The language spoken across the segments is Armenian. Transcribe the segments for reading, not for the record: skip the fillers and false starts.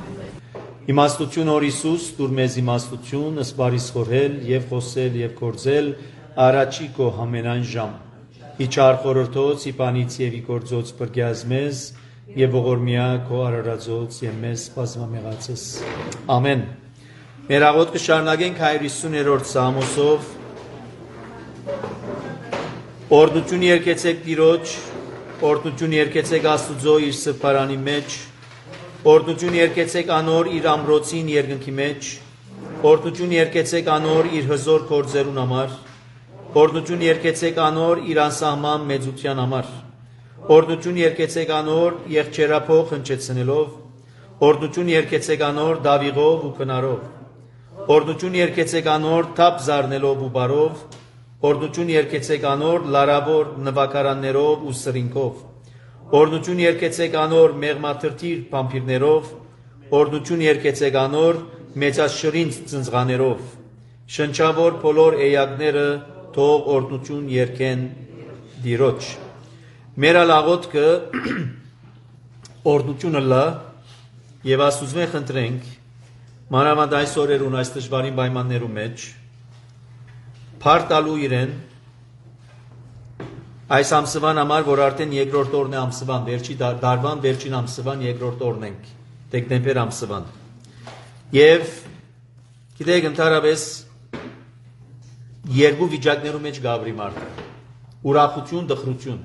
Իմաստություն օր Հիսուս, դուր մեզ իմաստություն, ըսպարիս խորհել և խոսել և գործել առաջի քո համենայն ժամ։ Իչար խորհրդոց, իպանից և իգործոց բրգյազ մեզ և ողորմյա քո արարածոց և մեզ բազմամեղացս։ Ամեն։ Մեր աղոտ կշարունակենք 150-րդ Սաղմոսով։ Օրհնություն երկեցեք Տիրոջ, օրհնություն երկեցեք Աստուծո իր սրբարանի մեջ, օրհնություն երկեցեք անոր իր ամրոցին երկնքի մեջ, օրհնություն երկեցեք անոր իր հզոր գործերուն համար, օրհնություն երկեցեք անոր իր անսահման մեծության համար, օրհնություն երկեցեք անոր եղջերափող հնչեցնելով, օրհնություն երկեցեք անոր դավիղով ու քնարով, օրհնություն երկեցեք անոր թափ զարնելով ու բարով, օրհնություն երկեցեք անոր լարավոր նվագարաններով ու սրինքով, օրհնություն երկեցեք անոր մեղմաթրթիր փամփիրներով, օրհնություն երկեցեք անոր մեծաշրինձ ծնծղաներով, շնչավոր բոլոր էակները թող օրհնություն երկեն Տիրոջ։ Մեր աղոթքը օրհնությունը լա եւ Աստուծո խնդրենք մանավանդ այս օրերուն այս դժվարին պայմաններու մեջ փարտալու իրեն այս ամսվան համար, որ արդեն երկրորդ օրն է ամսվան, դարվան վերջին ամսվան երկրորդ օրն ենք, դեկտեմբեր ամսվան։ Եվ գիտեք ընդհանրապես երկու վիճակներու մեջ գաբրի մարդը, ուրախություն, դխրություն։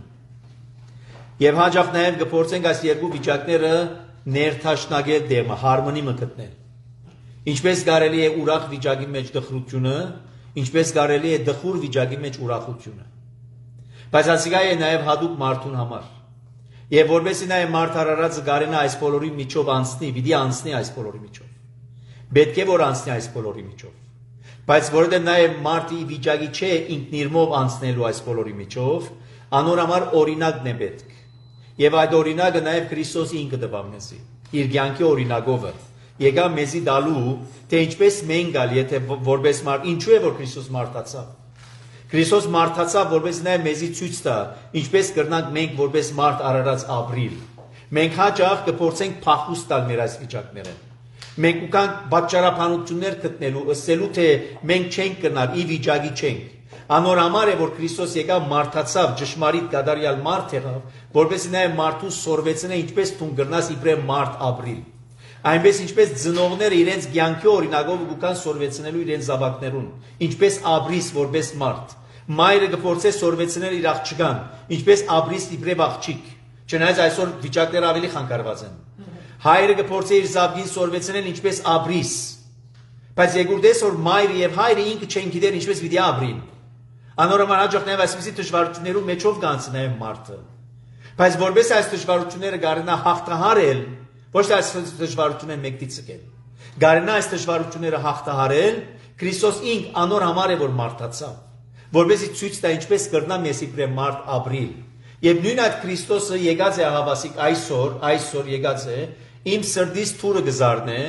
Եվ հաջող նաև կփորձենք այս երկու վիճակները ներթաշնագել դեմը, հարմոնիմը գտնել։ Ինչպես կարելի է ուրախ վիճակի մեջ դխրությունը, ինչպես կարելի է դխուր վիճակի մեջ ուրախությունը։ Բայց ասիկա է նաև հատուկ մարդուն համար։ Եվ որովհետեւ նաև մարդ արարածը կարենա այս բոլորի միջով անցնի, պիտի անցնի այս բոլորի միջով։ Պետք է որ անցնի այս բոլորի միջով։ Բայց որովհետեւ նաև մարդի վիճակի չէ ինքնիրմով անցնելու այս բոլորի միջով, անոր համար օրինակն է պետք։ Եվ այդ օրինակը նաև Քրիստոսի ինքը տվավ մեզի, իր կյանքի օրինակովը։ Եկա մեզի դալու, թե ինչպես մենք գալ, եթե որպես մարդ, ինչու է որ Քրիստոս մարդացավ։ Քրիստոս մարդացավ, որպես նաև մեզի ցույց տա, ինչպես կրնանք մենք որպես մարդ արարած ապրիլ։ Մենք հաճախ կփորձենք փախուստ տալ մեր այս վիճակները։ Մենք ուկանք պատճառաբանություններ գտնելու, ըսելու թե մենք չենք կրնալ, ի վիճակի չենք։ Անոր համար է որ Քրիստոս եկավ մարդացավ, ճշմարիտ կատարյալ մարդ եղավ, որպես նաև մարդու սորվեցնե ինչպես թուն կրնաս իբրև մարդ ապրիլ։ Այնպես ինչպես ծնողները իրենց կյանքի օրինակով կան սորվեցնելու իրենց զավակներուն, ինչպես ապրիս որպես մարդ։ Մայրը կփորձե սորվեցնել իր աղջկան, ինչպես ապրիս իբրև աղջիկ։ Չնայած այսօր վիճակները ավելի խանգարված են։ Հայրը կփորձե իր զավակին սորվեցնել ինչպես ապրիս։ Բայց երկրորդես որ մայրը եւ հայրը ինքը չեն գիտեր ինչպես պիտի ապրին։ Անորոշ հաջող նաև այսպիսի դժվարություններու մեջով կանց նաև մարդը։ Բայց որպես այս դժվարությունները կարենա հաղթահարել, ոչ թե այս դժվարությունները մեկտից ցկել։ Կարենա այս դժվարությունները հաղթահարել, Քրիստոս ինք անոր համար է որ մարդացավ, որովհետեւ ցույց տա ինչպես կրնա մեզ իբրև մարդ ապրիլ։ Եվ նույն այդ Քրիստոսը եկած է ահավասիկ այսօր եկած է, իմ սրտից թուրը գզարնե,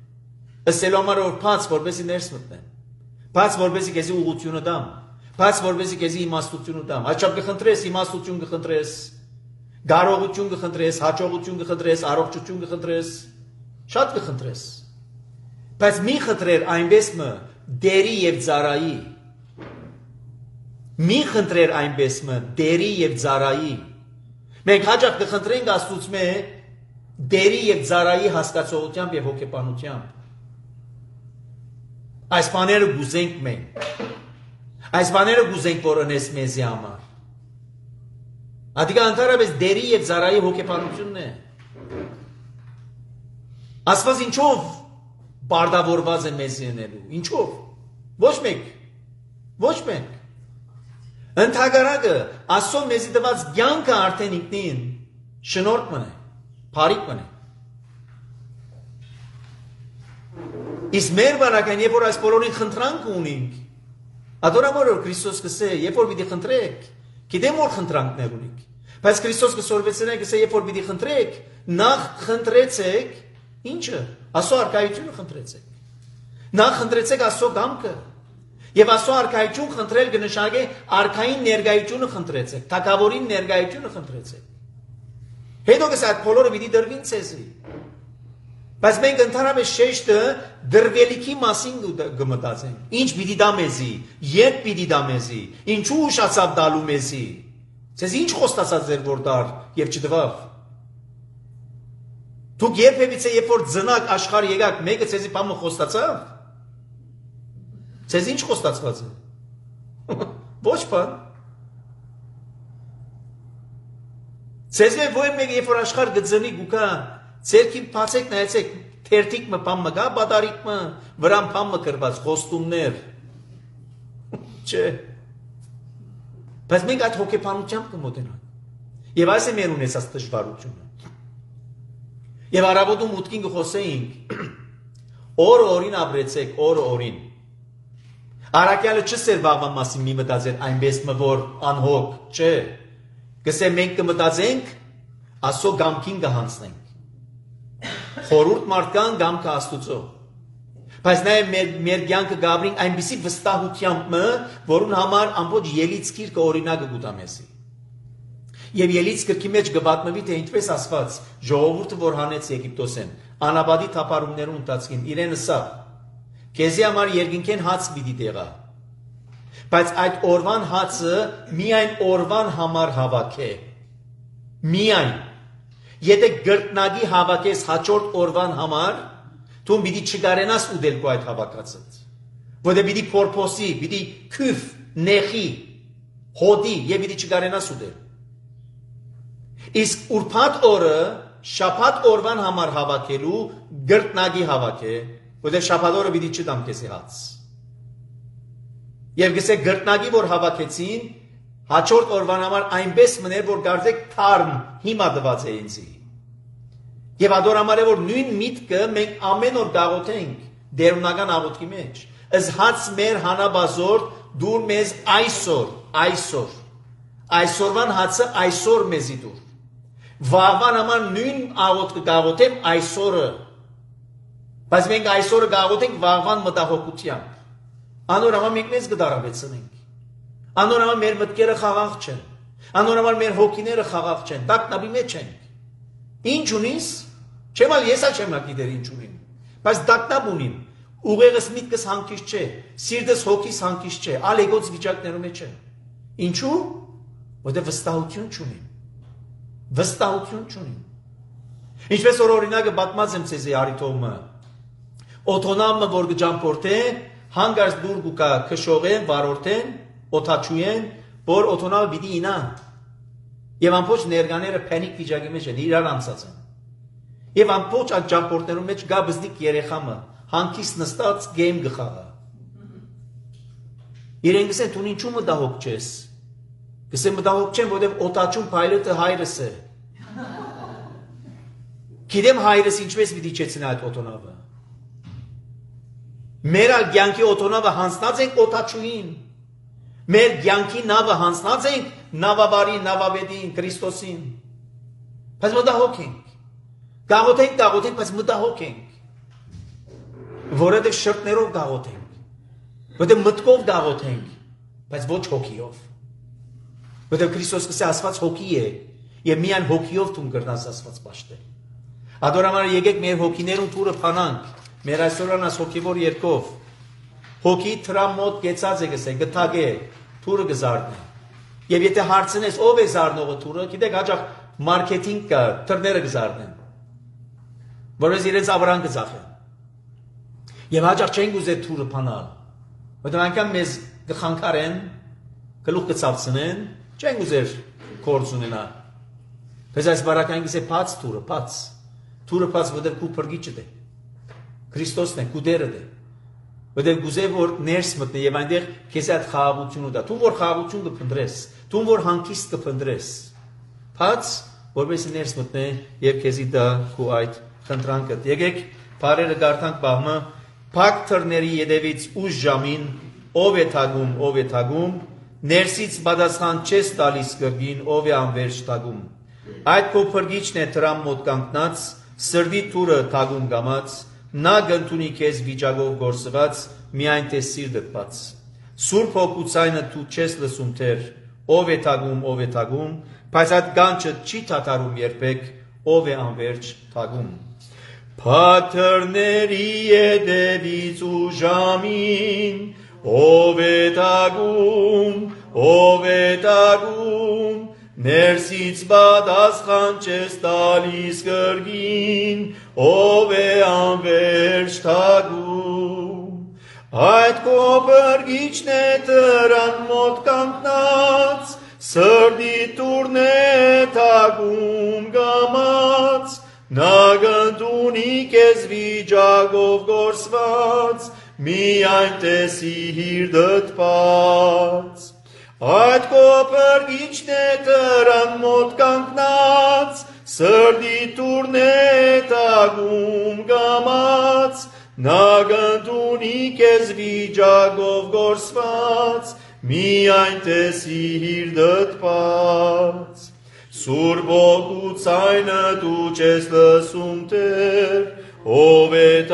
ըսելու համար որ բաց որպեսի ներս մտնեմ, բաց որպեսի քեզի ուղղությունը տամ, բաց որպեսի քեզի իմաստությունը տամ, աչափ կխնդրես, իմաստություն կխնդրես, գարողություն կխնդրես, հաջողություն կխնդրես, առողջություն կխնդրես, շատ կխնդրես։ Բայց մի խնդրեր այնպես մը դերի եւ ծարայի։ Մի խնդրեր այնպես մը դերի եւ ծարայի։ Մենք հաջող կխնդրենք Աստծո դերի եւ ծարայի հասկացողությամբ եւ հոգեբանությամբ։ Այս բաները գուզենք մենք։ Այս բաները գուզենք որ ընես մեզի համար։ Ադիգա անտարապես դերի եւ ծարայի հոգեբանությունն է։ Աստված ինչով բարդավորված է մեզի ընելու։ Ինչով։ Ոչ մենք։ Ընդհակառակը Աստծո մեզի տված կյանքը արդեն ինքնին շնորհք մնե, բարիք մնե։ Իսկ մեր բանական երբ որ այս բոլորին խնդրանք ունենք, ադորամոր Քրիստոս կսե, երբ որ պիտի խնդրեք, գիտեմ որ խնդրանքներ ունենք, բայց Քրիստոս կսորվեցնե կսե, երբ որ պիտի խնդրեք, նախ խնդրեցեք, ինչը, Աստծո արքայությունը խնդրեցեք։ Նախ խնդրեցեք Աստծո կամքը։ Եվ Աստծո արքայություն խնդրել կնշանակե արքային ներկայությունը խնդրեցեք, թագավորին ներկայությունը խնդրեցեք։ Հետո կսա այդ բոլորը պիտի դրվին ցեզի։ Բայց մենք ընդհանրապես շեշտը դրվելիքի մասին կմտածենք։ Ինչ պիտի դա մեզի, երբ պիտի դա մեզի, ինչու ուշացավ դալու մեզի։ Ձեզ ինչ խոստացած էր որ դար եւ չդվավ։ Դուք երբևիցե երբ որ ծնակ աշխարհ եկաք, մեկը ձեզի բանը խոստացավ։ Ձեզ ինչ խոստացված է։ Ոչ բան։ Ձեզ ո՞ր մեկը երբ որ աշխարհ գծնի գուկա Ձերքին բացեք նայեցեք, թերթիկ մը բան մը գա, բադարիկ մը, վրան բան մը կրված, խոստումներ, չէ, բայց մենք այդ հոգեբանությամբ կմոտենանք, և այս է մեր ունեցած դժվարությունը, և առավոտում ուտքին կխոսեինք, օրը օրին ապրեցեք, օրը օրին, առակյալը չսեր վաղվան մասին մի մտածել այնպես մը որ անհոգ, չէ, գսե մենք կմտածենք, ասո գամքին կհանցնենք, խորուրդ մարդկան գամքը աստուծո, բայց նաև մեր կյանքը գաբրին այնպիսի վստահությամբ մը, որուն համար ամբողջ ելից գիրքը օրինակը գուտա մեզի։ Եվ ելից գրքի մեջ կպատմվի, թե ինչպես ասված, ժողովուրդը որ հանեց Եգիպտոսեն, անապատի թափառումներու ընթացքին, իրեն ըսավ, քեզի համար երկինքեն հաց պիտի դեղա, բայց այդ օրվան հացը միայն օրվան համար հավաք է, միայն Եթե գրտնագի հավաքես հաջորդ օրվան համար, դու պիտի չկարենաս ուտել քո այդ հավաքածդ։ Որտե պիտի փորփոսի, պիտի քյուֆ, նեխի, հոդի եւ պիտի չկարենաս ուտել։ Իսկ ուրբաթ օրը շաբաթ օրվան համար հավաքելու գրտնագի հավաք է, որտե շաբաթ օրը պիտի չտամ քեզի հաց։ Եվ գսե գրտնագի որ հավաքեցին Հաջորդ օրվան համար այնպես մներ, որ կարծեք թարմ հիմա դված է ինձի։ Եվ ադոր համար է, որ նույն միտքը մենք ամեն օր գաղոթենք դերունական աղոթքի մեջ։ Ըս հաց մեր հանաբազորդ դուր մեզ այսօր։ Այսօրվան հացը այսօր մեզի դուր։ Վաղվան համար նույն աղոթքը գաղոթեմ այսօրը։ Բայց մենք այսօրը գաղոթենք վաղվան մտահոգությամբ։ Անոր համար մենք մեզ կդարավեցնենք։ Անոր համար մեր մտքերը խաղաղ չեն, անոր համար մեր հոգիները խաղաղ չեն, տակնապի մեջ ենք։ Ինչ ունիս, չեմ ալ եսա չեմ գիտեր ինչ ունին, բայց տակնապ ունիմ, ուղեղս միտքս հանգիստ չէ, սիրտս հոգիս հանգիստ չէ, ալեգոց վիճակներում մեջ է։ Ինչու՞, որտեղ վստահություն չունիմ։ Ինչպես որ օրինակը պատմած եմ ցեզի արիթոմը, օթոնամը որ գջամփորթե, հանգարց դուր գուկա քշողեն, վարորդեն Օթաչույեն, որ օթոնավը պիտի ինա, և ամբողջ ներկաները պենիկ վիճակի մեջ են, իրար անցած են, և ամբողջ այդ ճամպորտներում մեջ գա բզդիկ երեխամը, հանգիստ նստած գեյմ գխաղա, իրեն գսեն, տուն ինչու մտահոգ չես, գսեն մտահոգ չեմ, որտև օթաչուն պայլոտը հայրս է, գիտեմ հայրս ինչպես պիտի չեցին այդ օթոնավը, մեր ալ կյանքի օթոնավը հանցնած ենք օթաչուին, Մեր կյանքի նավը հանձնած ենք նավաբարի, նավաբեդին, Քրիստոսին։ Բայց մտահոգ ենք։ Գաղոթենք, բայց մտահոգ ենք։ Որովհետև շրթներով գաղոթենք։ Որովհետև մտքով գաղոթենք, բայց ոչ հոգիով։ Որովհետև Քրիստոս կսե ասված հոգի է, եւ միայն հոգիով դու կգրնաս ասված պաշտել։ Ադորամար եկեք մեր հոգիներուն թուրը փանանք, մեր այսօրան աս հոգիվոր երկով։ Հոգի թրամ մոտ կեցած է գսե, գտագե, թուրը գզարդն է։ Եվ եթե հարցնես ով է զարնողը թուրը, գիտեք հաճախ մարքեթինգ կա, թրները գզարդն են, որպես իրենց ավրան գծախեն։ Եվ հաճախ չենք ուզեր թուրը փանալ, որտեղ անգամ մեզ գխանքարեն, գլուխ կցավցնեն, չենք ուզեր կորց ունենա։ Բայց այս բարակային գսե պաց թուրը, պաց, որտեղ կու պրգիչը դե, Քրիստոսն է, կու դերը դե։ Որտեղ գուզե որ ներս մտնի եւ այնտեղ քեզ այդ խաղաղությունը դա դու որ խաղաղություն կփնտրես դու որ հանգիստ կփնտրես բաց որովհետեւ ներս մտնի եւ քեզի դա քու այդ խնդրանքը եկեք բարերը գարտանք բաղմը փակ թռների յետևից ուժ ժամին ով է թագում ներսից պատասխան չես տալիս գրգին ով է անverջ թագում այդ քո փրկիչն է դրամ մոտ կանգնած սրդի թուրը թագում գամած Նա գնտունի քեզ վիճակով գործված, միայն թե սիրտդ բաց։ Սուրբ հոգուցայնը դու չես լսում թեր, ով է թագում, բայց այդ գանչը չի թաթարում երբեք, ով է անverջ թագում։ Փաթրների ետևից ու ժամին, ով է տագում, ներսից պատասխան չես տալիս կրկին, ով է անվերջ թագում։ Այդ կոպրգիչն է դրան մոտ կանգնած, սրտի տուրն է թագում գամած, նա գնդունի կեզ վիճակով գործված, միայն տեսիր դդպած։ Այդ կոպրգիչն է դրան մոտ կանգնած, սրտի տուրն է թագում գամած, նա գնդունի կեզ վիճակով գործված, միայն տեսիր դդպած։ Սուրբ ոգու ցայնը դու չես լսում Տեր, ով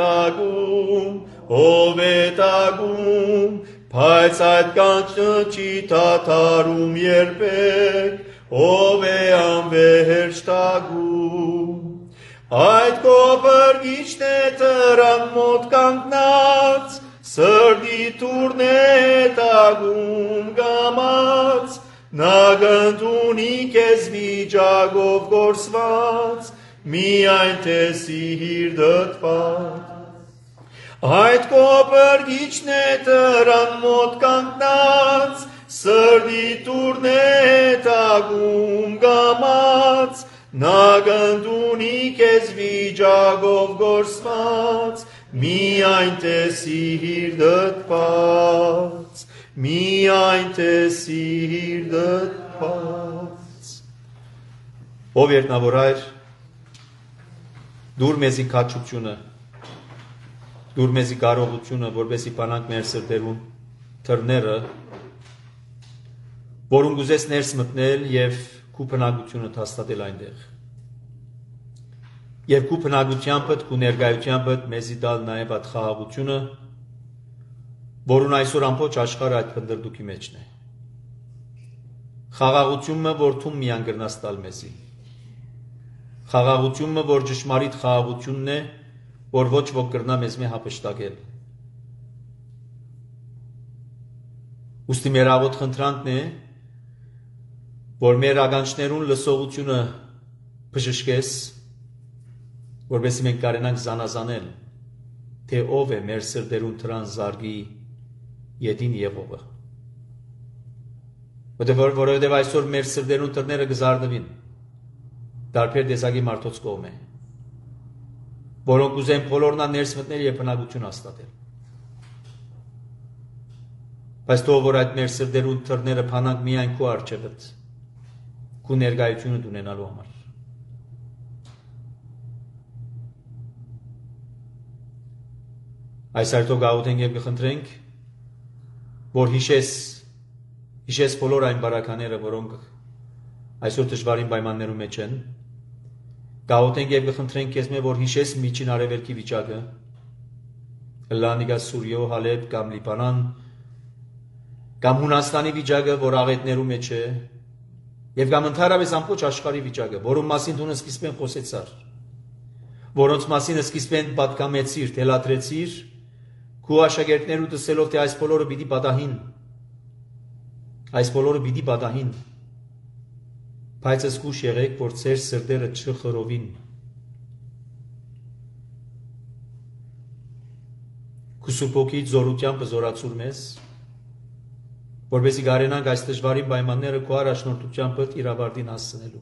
է տագում, բայց այդ կանչը չի դադարում երբեք, ով է անվերջ տագում։ Այդ կոպրգիչն է դրան մոտ կանգնած, սրտի տուրն է տագում գամած, նա գնդունի կեզ վիճակով գործված, միայն տեսիր դդպած։ Այդ կոպրգիչն է դրան մոտ կանգնած, սրտի տուրն է տագում գամած, նա գնդունի կեզ վիճակով գործված, միայն տեսիր դդպած, միայն տեսիր դդպած։ Ով երտնավորայր, դուր մեզի քաջությունը, դուր մեզի կարողությունը, որպեսզի բանանք մեր սրտերում թռները, որոնք ուզես ներս մտնել եւ քու բնակությունը հաստատել այնտեղ։ Եվ քու բնակությամբ, քու ներկայությամբ մեզի տալ նաեւ այդ խաղաղությունը, որուն այսօր ամբողջ աշխարհը այդ փնդրդուքի մեջն է։ Խաղաղությունը, որ թում միան գրնաս տալ մեզի։ Խաղաղությունը, որ ճշմարիտ խաղաղությունն է, որ ոչ ոք կրնա մեզ մի հապշտակել։ Ուստի մեր աղոտ խնդրանքն է, որ մեր ականջներուն լսողությունը բժշկես, որովհետեւ մենք կարենանք զանազանել, թե ով է մեր սրտերուն թրան զարգի յետին Եղովը։ Որովհետեւ այսօր մեր սրտերուն թրները կզարդվին, տարբեր տեսակի մարդոց կողմ է, որոնք ուզեն բոլորնա ներս մտնել եւ բնակություն հաստատել։ Բայց թող որ այդ մեր սրտերուն թրները փանանք միայն քու առջևդ, քու ներկայությունը ունենալու համար։ Այս արդյոք գաղութենք և կխնդրենք, որ հիշես բոլոր այն բարակաները, որոնք այսօր դժվարին պայմաններում մեջ են, գաղութենք և կխնդրենք քեզ մե, որ հիշես միջին արևելքի վիճակը, Լանիգա Սուրիո, Հալեբ կամ Լիբանան, կամ Հունաստանի վիճակը, որ աղետներում մեջ է, և կամ ընդհանրապես ամբողջ աշխարհի վիճակը, որոնց մասին դու սկիզբեն խոսեցար, որոնց մասին սկիզբեն պատկամեցիր, թելադրեցիր, քու աշակերտներու տեսելով, թե այս բոլորը պիտի պատահին, բայց զգուշ եղեք, որ ձեր սրտերը չխռովին։ Քու Սուրբ Հոգի զորությամբ զորացուր մեզ, որպեսզի կարենանք այս դժվարին պայմանները քու առաջնորդությամբ իրավարտին հասցնելու։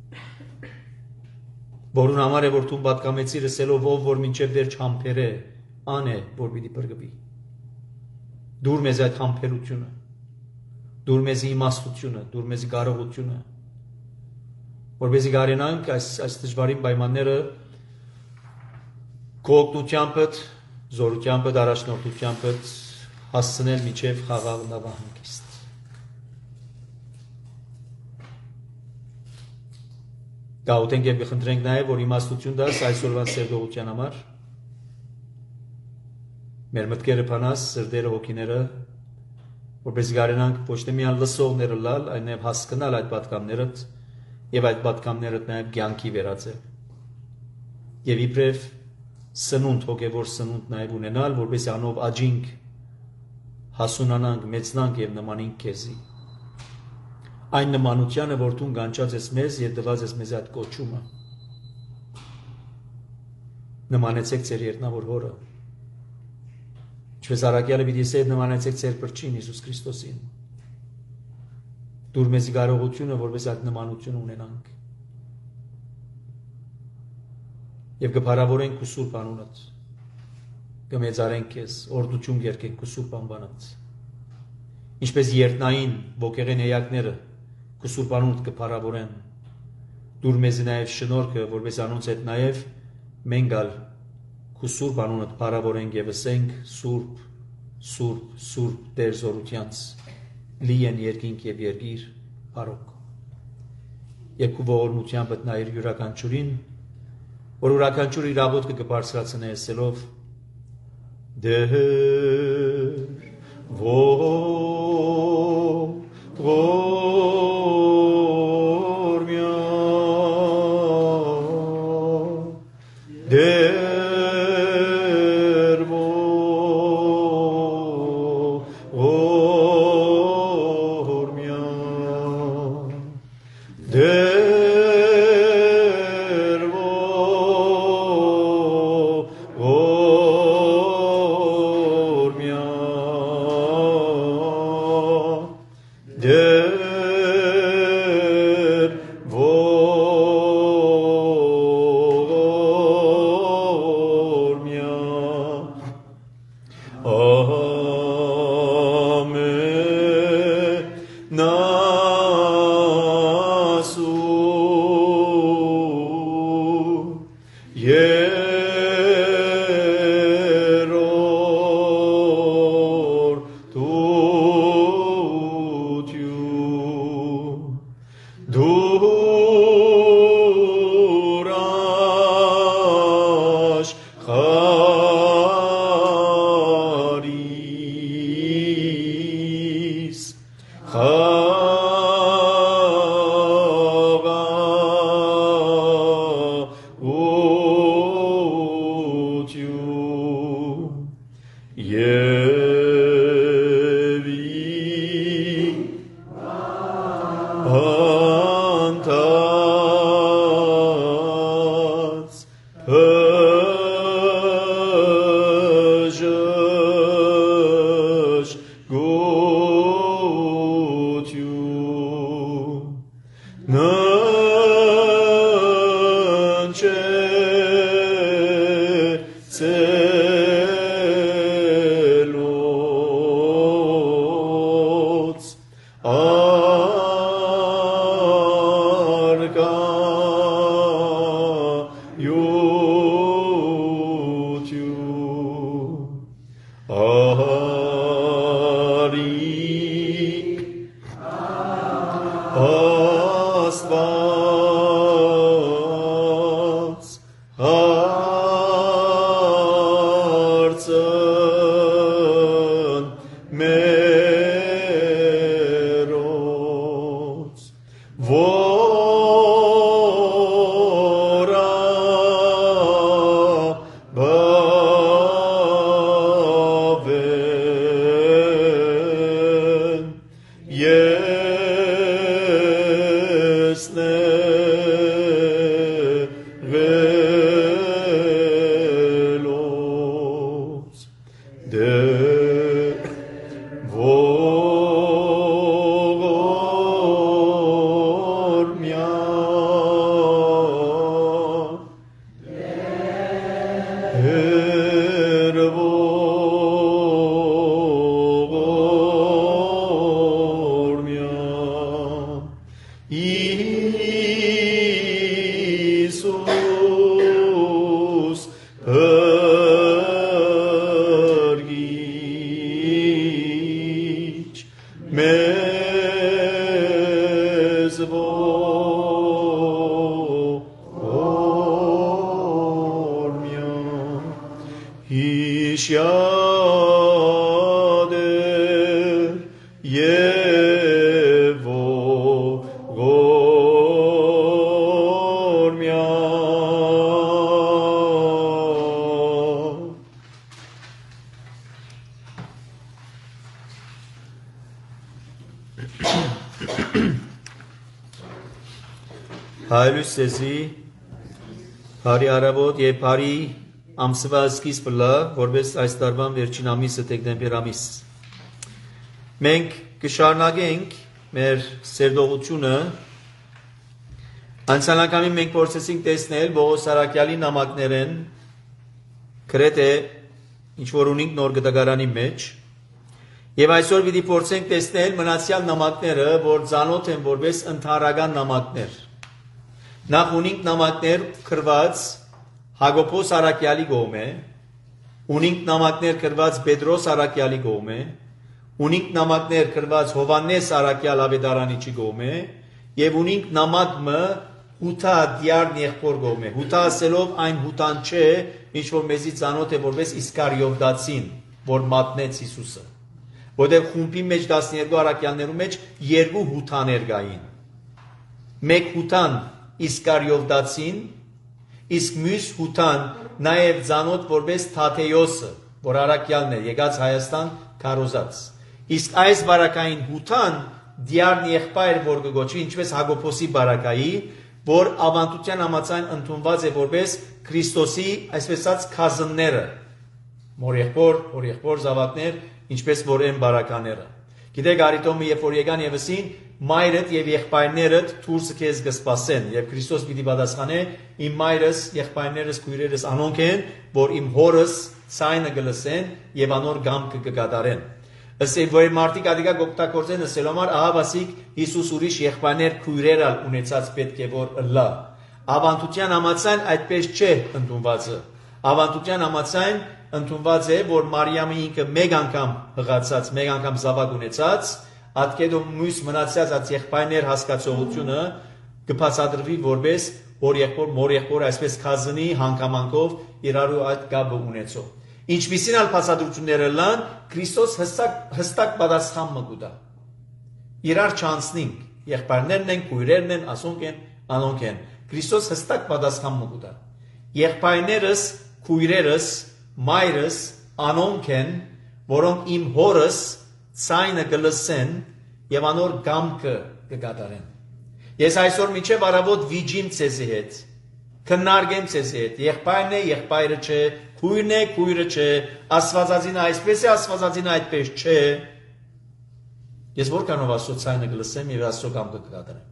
Որուն համար է, որ դու պատկամեցիր ասելով, ով որ մինչև դեռ չհամբեր է, ան է, որ պիտի բրգվի։ Դուր մեզ այդ համբերությունը, դուր մեզ իմաստությունը, դուր մեզ կարողությունը, որպեսզի կարենանք այս դժվարին պայմանները քո օգնությամբ, զորությամբ, առաջնորդությամբ հասցնել մինչև խաղաղ նավահանգիստ։ Գաղութենք և կխնդրենք նաև, որ իմաստություն դաս այսօրվան սերտողության համար, մեր մտքերը փանաս, սրտերը հոգիները, որպեսզի կարենանք ոչ թե միայն լսողները լալ, այլ նաև հասկանալ այդ պատգամներդ եւ այդ պատգամներդ նաև կյանքի վերածել։ Եվ իբրև սնունդ, հոգևոր սնունդ նաև ունենալ, որպես անով աճինք, հասունանանք, մեծնանք եւ նմանինք քեզի։ Այն նմանությանը, որ դու գանչած ես մեզ եւ տված ես մեզ այդ կոչումը։ Նմանեցեք ձեր երկնավոր հորը։ Ինչպես Արաքյալը պիտի ասեր, նմանեցեք ձեր Փրկին Հիսուս Քրիստոսին։ Դուր մեզ կարողությունը, որպես այդ նմանություն ունենանք։ Եվ կփարավորենք քու սուրբ անունդ, կմեծարենք քեզ, օրդություն կերկենք քու սուրբ անվանած։ Ինչպես երտնային ոգեղեն էակները քու սուրբ անունդ կփարավորեն, դուր մեզ նաև շնորհքը, որպես անոնց հետ նաև մենք ալ քու սուրբ անունդ փարավորենք եւ ասենք սուրբ, սուրբ, սուրբ Տեր զորությանց, լի են երկինք եւ երկիր, բարոք։ Եվ քու ողորմությամբ նայր յուրաքանչյուրին, որ յուրաքանչյուր իր աղոթքը կբարձրացնե ասելով Դեր ողորմյա Դեր ողորմյա Դեր Հայլույս սեզի բարի առավոտ եւ բարի ամսվա սկիզբը լա, որպես այս տարվան վերջին ամիսը դեկտեմբեր ամիս։ Մենք կշարունակենք մեր սերտողությունը։ Անցյալ անգամին մենք փորձեցինք տեսնել Պողոս Արաքյալի նամակներեն, գրեթե ինչ որ ունենք նոր գտակարանի մեջ, եւ այսօր պիտի փորձենք տեսնել մնացյալ նամակները, որ ծանոթ են որպես ընդհանրական նամակներ։ Նախ ունենք նամակներ գրված Հակոբոս Արաքյալի կողմէ, ունենք նամակներ գրված Պետրոս Արաքյալի կողմէ, ունենք նամակներ գրված Հովհաննես Արաքյալ Ավետարանիչի կողմէ եւ ունենք նամակը Հութա դիարն եղբոր կողմէ։ Հութա ասելով այն հութան չէ, ինչ որ մեզի ծանոթ է որպես Իսկարիովտացին, որ մատնեց Հիսուսը։ Որտեղ խումբի մեջ 12 արաքյալներու մեջ երկու հութաներ կային։ Մեկ հութան Իսկարիովտացին, իսկ մյուս հութան նաև ծանոթ որպես Թադեոսը, որ արաքյալն է, եկած Հայաստան քարոզած։ Իսկ այս բարակային հութան դիարն եղբայր որ կգոչվի, ինչպես Հակոբոսի բարակայի, որ ավանդության համաձայն ընդունված է որպես Քրիստոսի, այսպես ասած, քազնները, մորեղբոր զավակներ, ինչպես որ են բարակաները։ Գիտեք, Արիտոմը երբ որ եկան Եվսին, մայրդ եւ եղբայրներդ դուրսը քեզ կսպասեն, եւ Քրիստոս պիտի պատասխանե, իմ մայրս, եղբայրներս, քույրերս անոնք են, որ իմ հորս ցայնը կլսեն եւ անոր գամքը կկատարեն։ Ըստ որ մարդիկ ադիգա գոկտակորձեն ասել համար ահավասիկ Հիսուս ուրիշ եղբայրներ քույրեր ունեցած պետք է որ լա։ Ավանդության համաձայն այդպես չէ ընդունվածը։ Ավանդության համաձայն ընդունված է, որ Մարիամը ինքը մեկ անգամ հղացած, մեկ անգամ զավակ ունեցած, ատկեդո մյուս մնացած այդ եղբայրներ հասկացողությունը կբացատրվի որպես որ եղբոր, մոր եղբոր, այսպես քազնի հանգամանքով իրարու այդ կապը ունեցող։ Ինչպիսին ալ բացատրությունները լան, Քրիստոս հստակ պատասխան մգուտա։ Իրար չանցնենք, եղբայրներն են, քույրերն են, ասոնք են, անոնք են։ Քրիստոս հստակ պատասխան մգուտա։ Եղբայրներս, քույրերս, մայրս, անոնք են, որոնք իմ հորս ցայնը կլսեն եւ անոր գամքը կկատարեն։ Ես այսօր միջև առավոտ վիճիմ ցեզի հետ, քննարկեմ ցեզի հետ, եղբայրն է, եղբայրը չէ, քույրն է, քույրը չէ, աստվածածինը այսպես է, աստվածածինը այդպես չէ։ Ես որքանով Աստծո ցայնը կլսեմ եւ Աստծո գամքը կկատարեմ։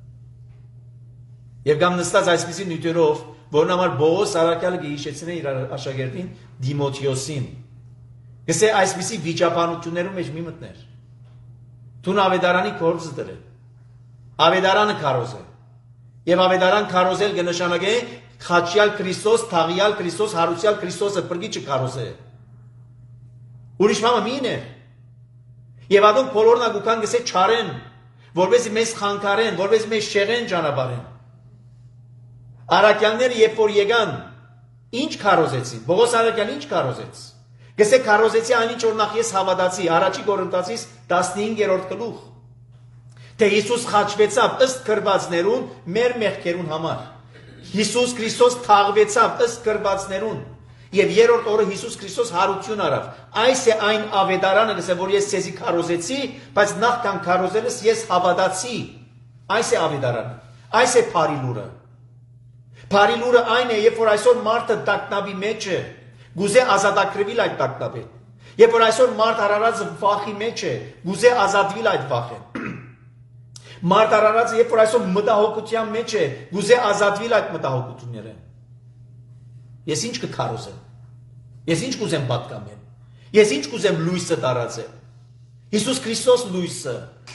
Եվ կամ նստած այսպիսի նյութերով, որն համար Պողոս Արաքյալը գիհիշեցնե իր աշակերտին Դիմոթեոսին։ Գսե այսպիսի վիճաբանություններում մեջ մի մտներ։ Դու ավետարանի գործը դրել։ Ավետարանը քարոզել։ Եվ ավետարան քարոզել կնշանակե խաչյալ Քրիստոս, թաղյալ Քրիստոս, հարուցյալ Քրիստոսը բրգիչը քարոզել։ Ուրիշ մամը մին է։ Եվ ադոնք բոլորն ագուքան գսե չարեն, որովհետեւ մեզ խանգարեն, որովհետեւ մեզ շեղեն ճանապարհեն։ Արաքյալները երբ որ եկան, ինչ քարոզեցին։ Պողոս Արաքյալը ինչ քարոզեց։ Գսե քարոզեցի այնինչ որ նախ ես հավատացի, առաջի Կորինթացիս 15-րդ գլուխ։ Թե Հիսուս խաչվեցավ ըստ գրվածներուն մեր մեղքերուն համար։ Հիսուս Քրիստոս թաղվեցավ ըստ գրվածներուն։ Եվ երրորդ օրը Հիսուս Քրիստոս հարություն արավ։ Այս է այն ավետարանը, գսե որ ես ցեզի քարոզեցի, բայց նախքան քարոզելս ես հավատացի։ Այս է ավետարանը։ Այս է բարի լուրը։ Բարի լուրը այն է, երբ որ այսօր մարդը տակնավի մեջ է, գուզե ազատագրվել այդ տակնավեն։ Երբ որ այսօր մարդ արարածը վախի մեջ է, գուզե ազատվել այդ վախեն։ Մարդ արարածը երբ որ այսօր մտահոգության մեջ է, գուզե ազատվել այդ մտահոգություններեն։ Ես ինչ կքարոզեմ։ Ես ինչ կուզեմ պատկամեմ։ Ես ինչ կուզեմ լույսը տարածեմ։ Հիսուս Քրիստոս լույսը։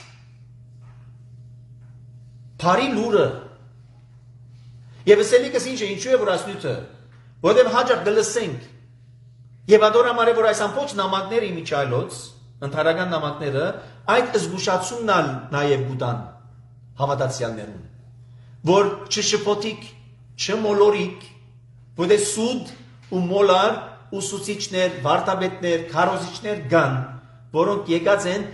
Բարի լուրը։ Եվ ասելիքս ինչ է, ինչու է որ ասնյութը, որտեղ հաջող դլսենք, եւ ադոր համար է որ այս ամբողջ նամակները իմիջայլոց, ընդհանրական նամակները, այդ զգուշացումն ալ նաեւ գուտան հավատացյալներուն, որ չշփոթիկ, չմոլորիկ, որտեղ սուդ ու մոլար ուսուցիչներ, վարդապետներ, քարոզիչներ կան, որոնք եկած են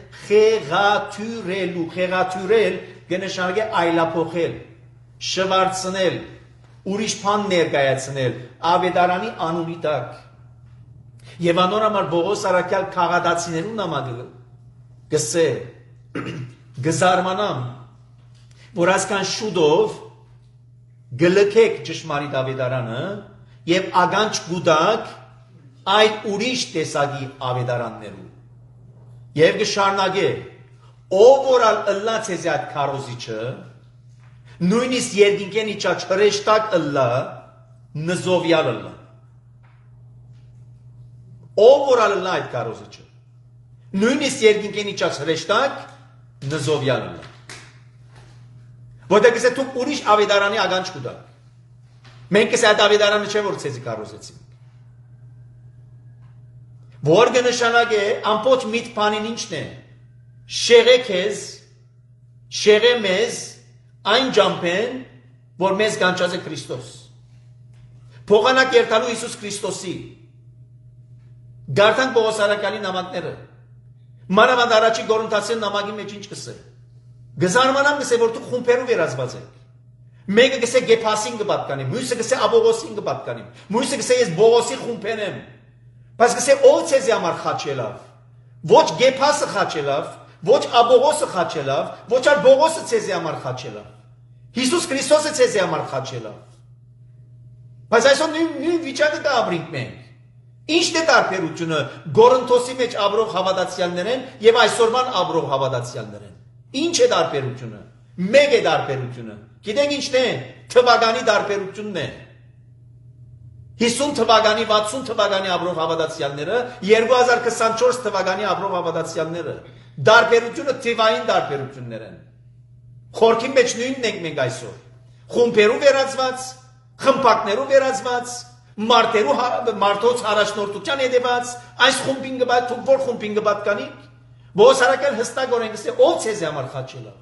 խեղաթյուրել կնշանակե այլափոխել, շվարցնել, ուրիշ բան ներկայացնել, ավետարանի անունի տակ։ Եվ անոր համար Պողոս Արաքյալ քաղաքացիներուն նամակը գսե գզարմանամ, որ ասկան շուտով գլքեք ճշմարիտ ավետարանը եւ ականջ գուտակ այլ ուրիշ տեսակի ավետարաններու եւ կշարունակե ով որ ըլլա ցեզի այդ քարոզիչը նույնիսկ երկինքեն իջա չրեշտակ ըլլա նզովյալ ըլլա ով որ ըլլա այդ քարոզիչը նույնիսկ երկինքեն իջա չրեշտակ նզովյալ ըլլա Որտեղ դու ուրիշ ավետարանի ականջ կուտակ։ Մենք այս ավետարանը չէ որ ցեզի կարոզեցինք։ Որ կնշանակե ամբողջ միտ բանին ինչն է։ Շեղե քեզ, շեղե մեզ այն ջամփեն, որ մեզ կանչած է Քրիստոս։ Փողանակ երթալու Հիսուս Քրիստոսի։ Գարտան Պողոսարակալի նամակները։ Մանավանդ առաջի Գորընթացյան նամակի մեջ ինչ կսե։ Գզարմանամ գսե որ դու խումբերով երազված եք։ Մեկը գսե Գեփասին կպատկանի, մյուսը գսե Աբողոսին կպատկանի, մյուսը գսե ես Բողոսի խումբեն եմ։ Բայց գսե ով ցեզի համար խաչելավ։ Ոչ Գեփասը խաչելավ, ոչ Աբողոսը խաչելավ, ոչ ալ Բողոսը ցեզի համար խաչելավ։ Հիսուս Քրիստոսը ցեզի համար խաչելավ։ Բայց այսօր նույն վիճակը դա ապրենք մենք։ Ինչն է տարբերությունը Գորընթոսի մեջ ապրող հավատացյալներեն եւ այսօրվան ապրող հավատացյալներեն։ Ինչ է տարբերությունը։ Մեկ է տարբերությունը։ Գիտեք ինչն է։ Թվականի տարբերությունն է։ 50 թվականի, 60 թվականի ապրող հավատացյալները, 2024 թվականի ապրող հավատացյալները։ Տարբերությունը թվային տարբերություններ են։ Խորքի մեջ նույնն ենք մենք այսօր։ Խումբերով վերածված, խմբակներով վերածված, մարդոց առաջնորդության հետևած, այս խումբին գբատ, որ խումբին գբատկանիք։ Բողոսարակալ հստակ օրենք գսե ով ցեզի համար խաչելավ։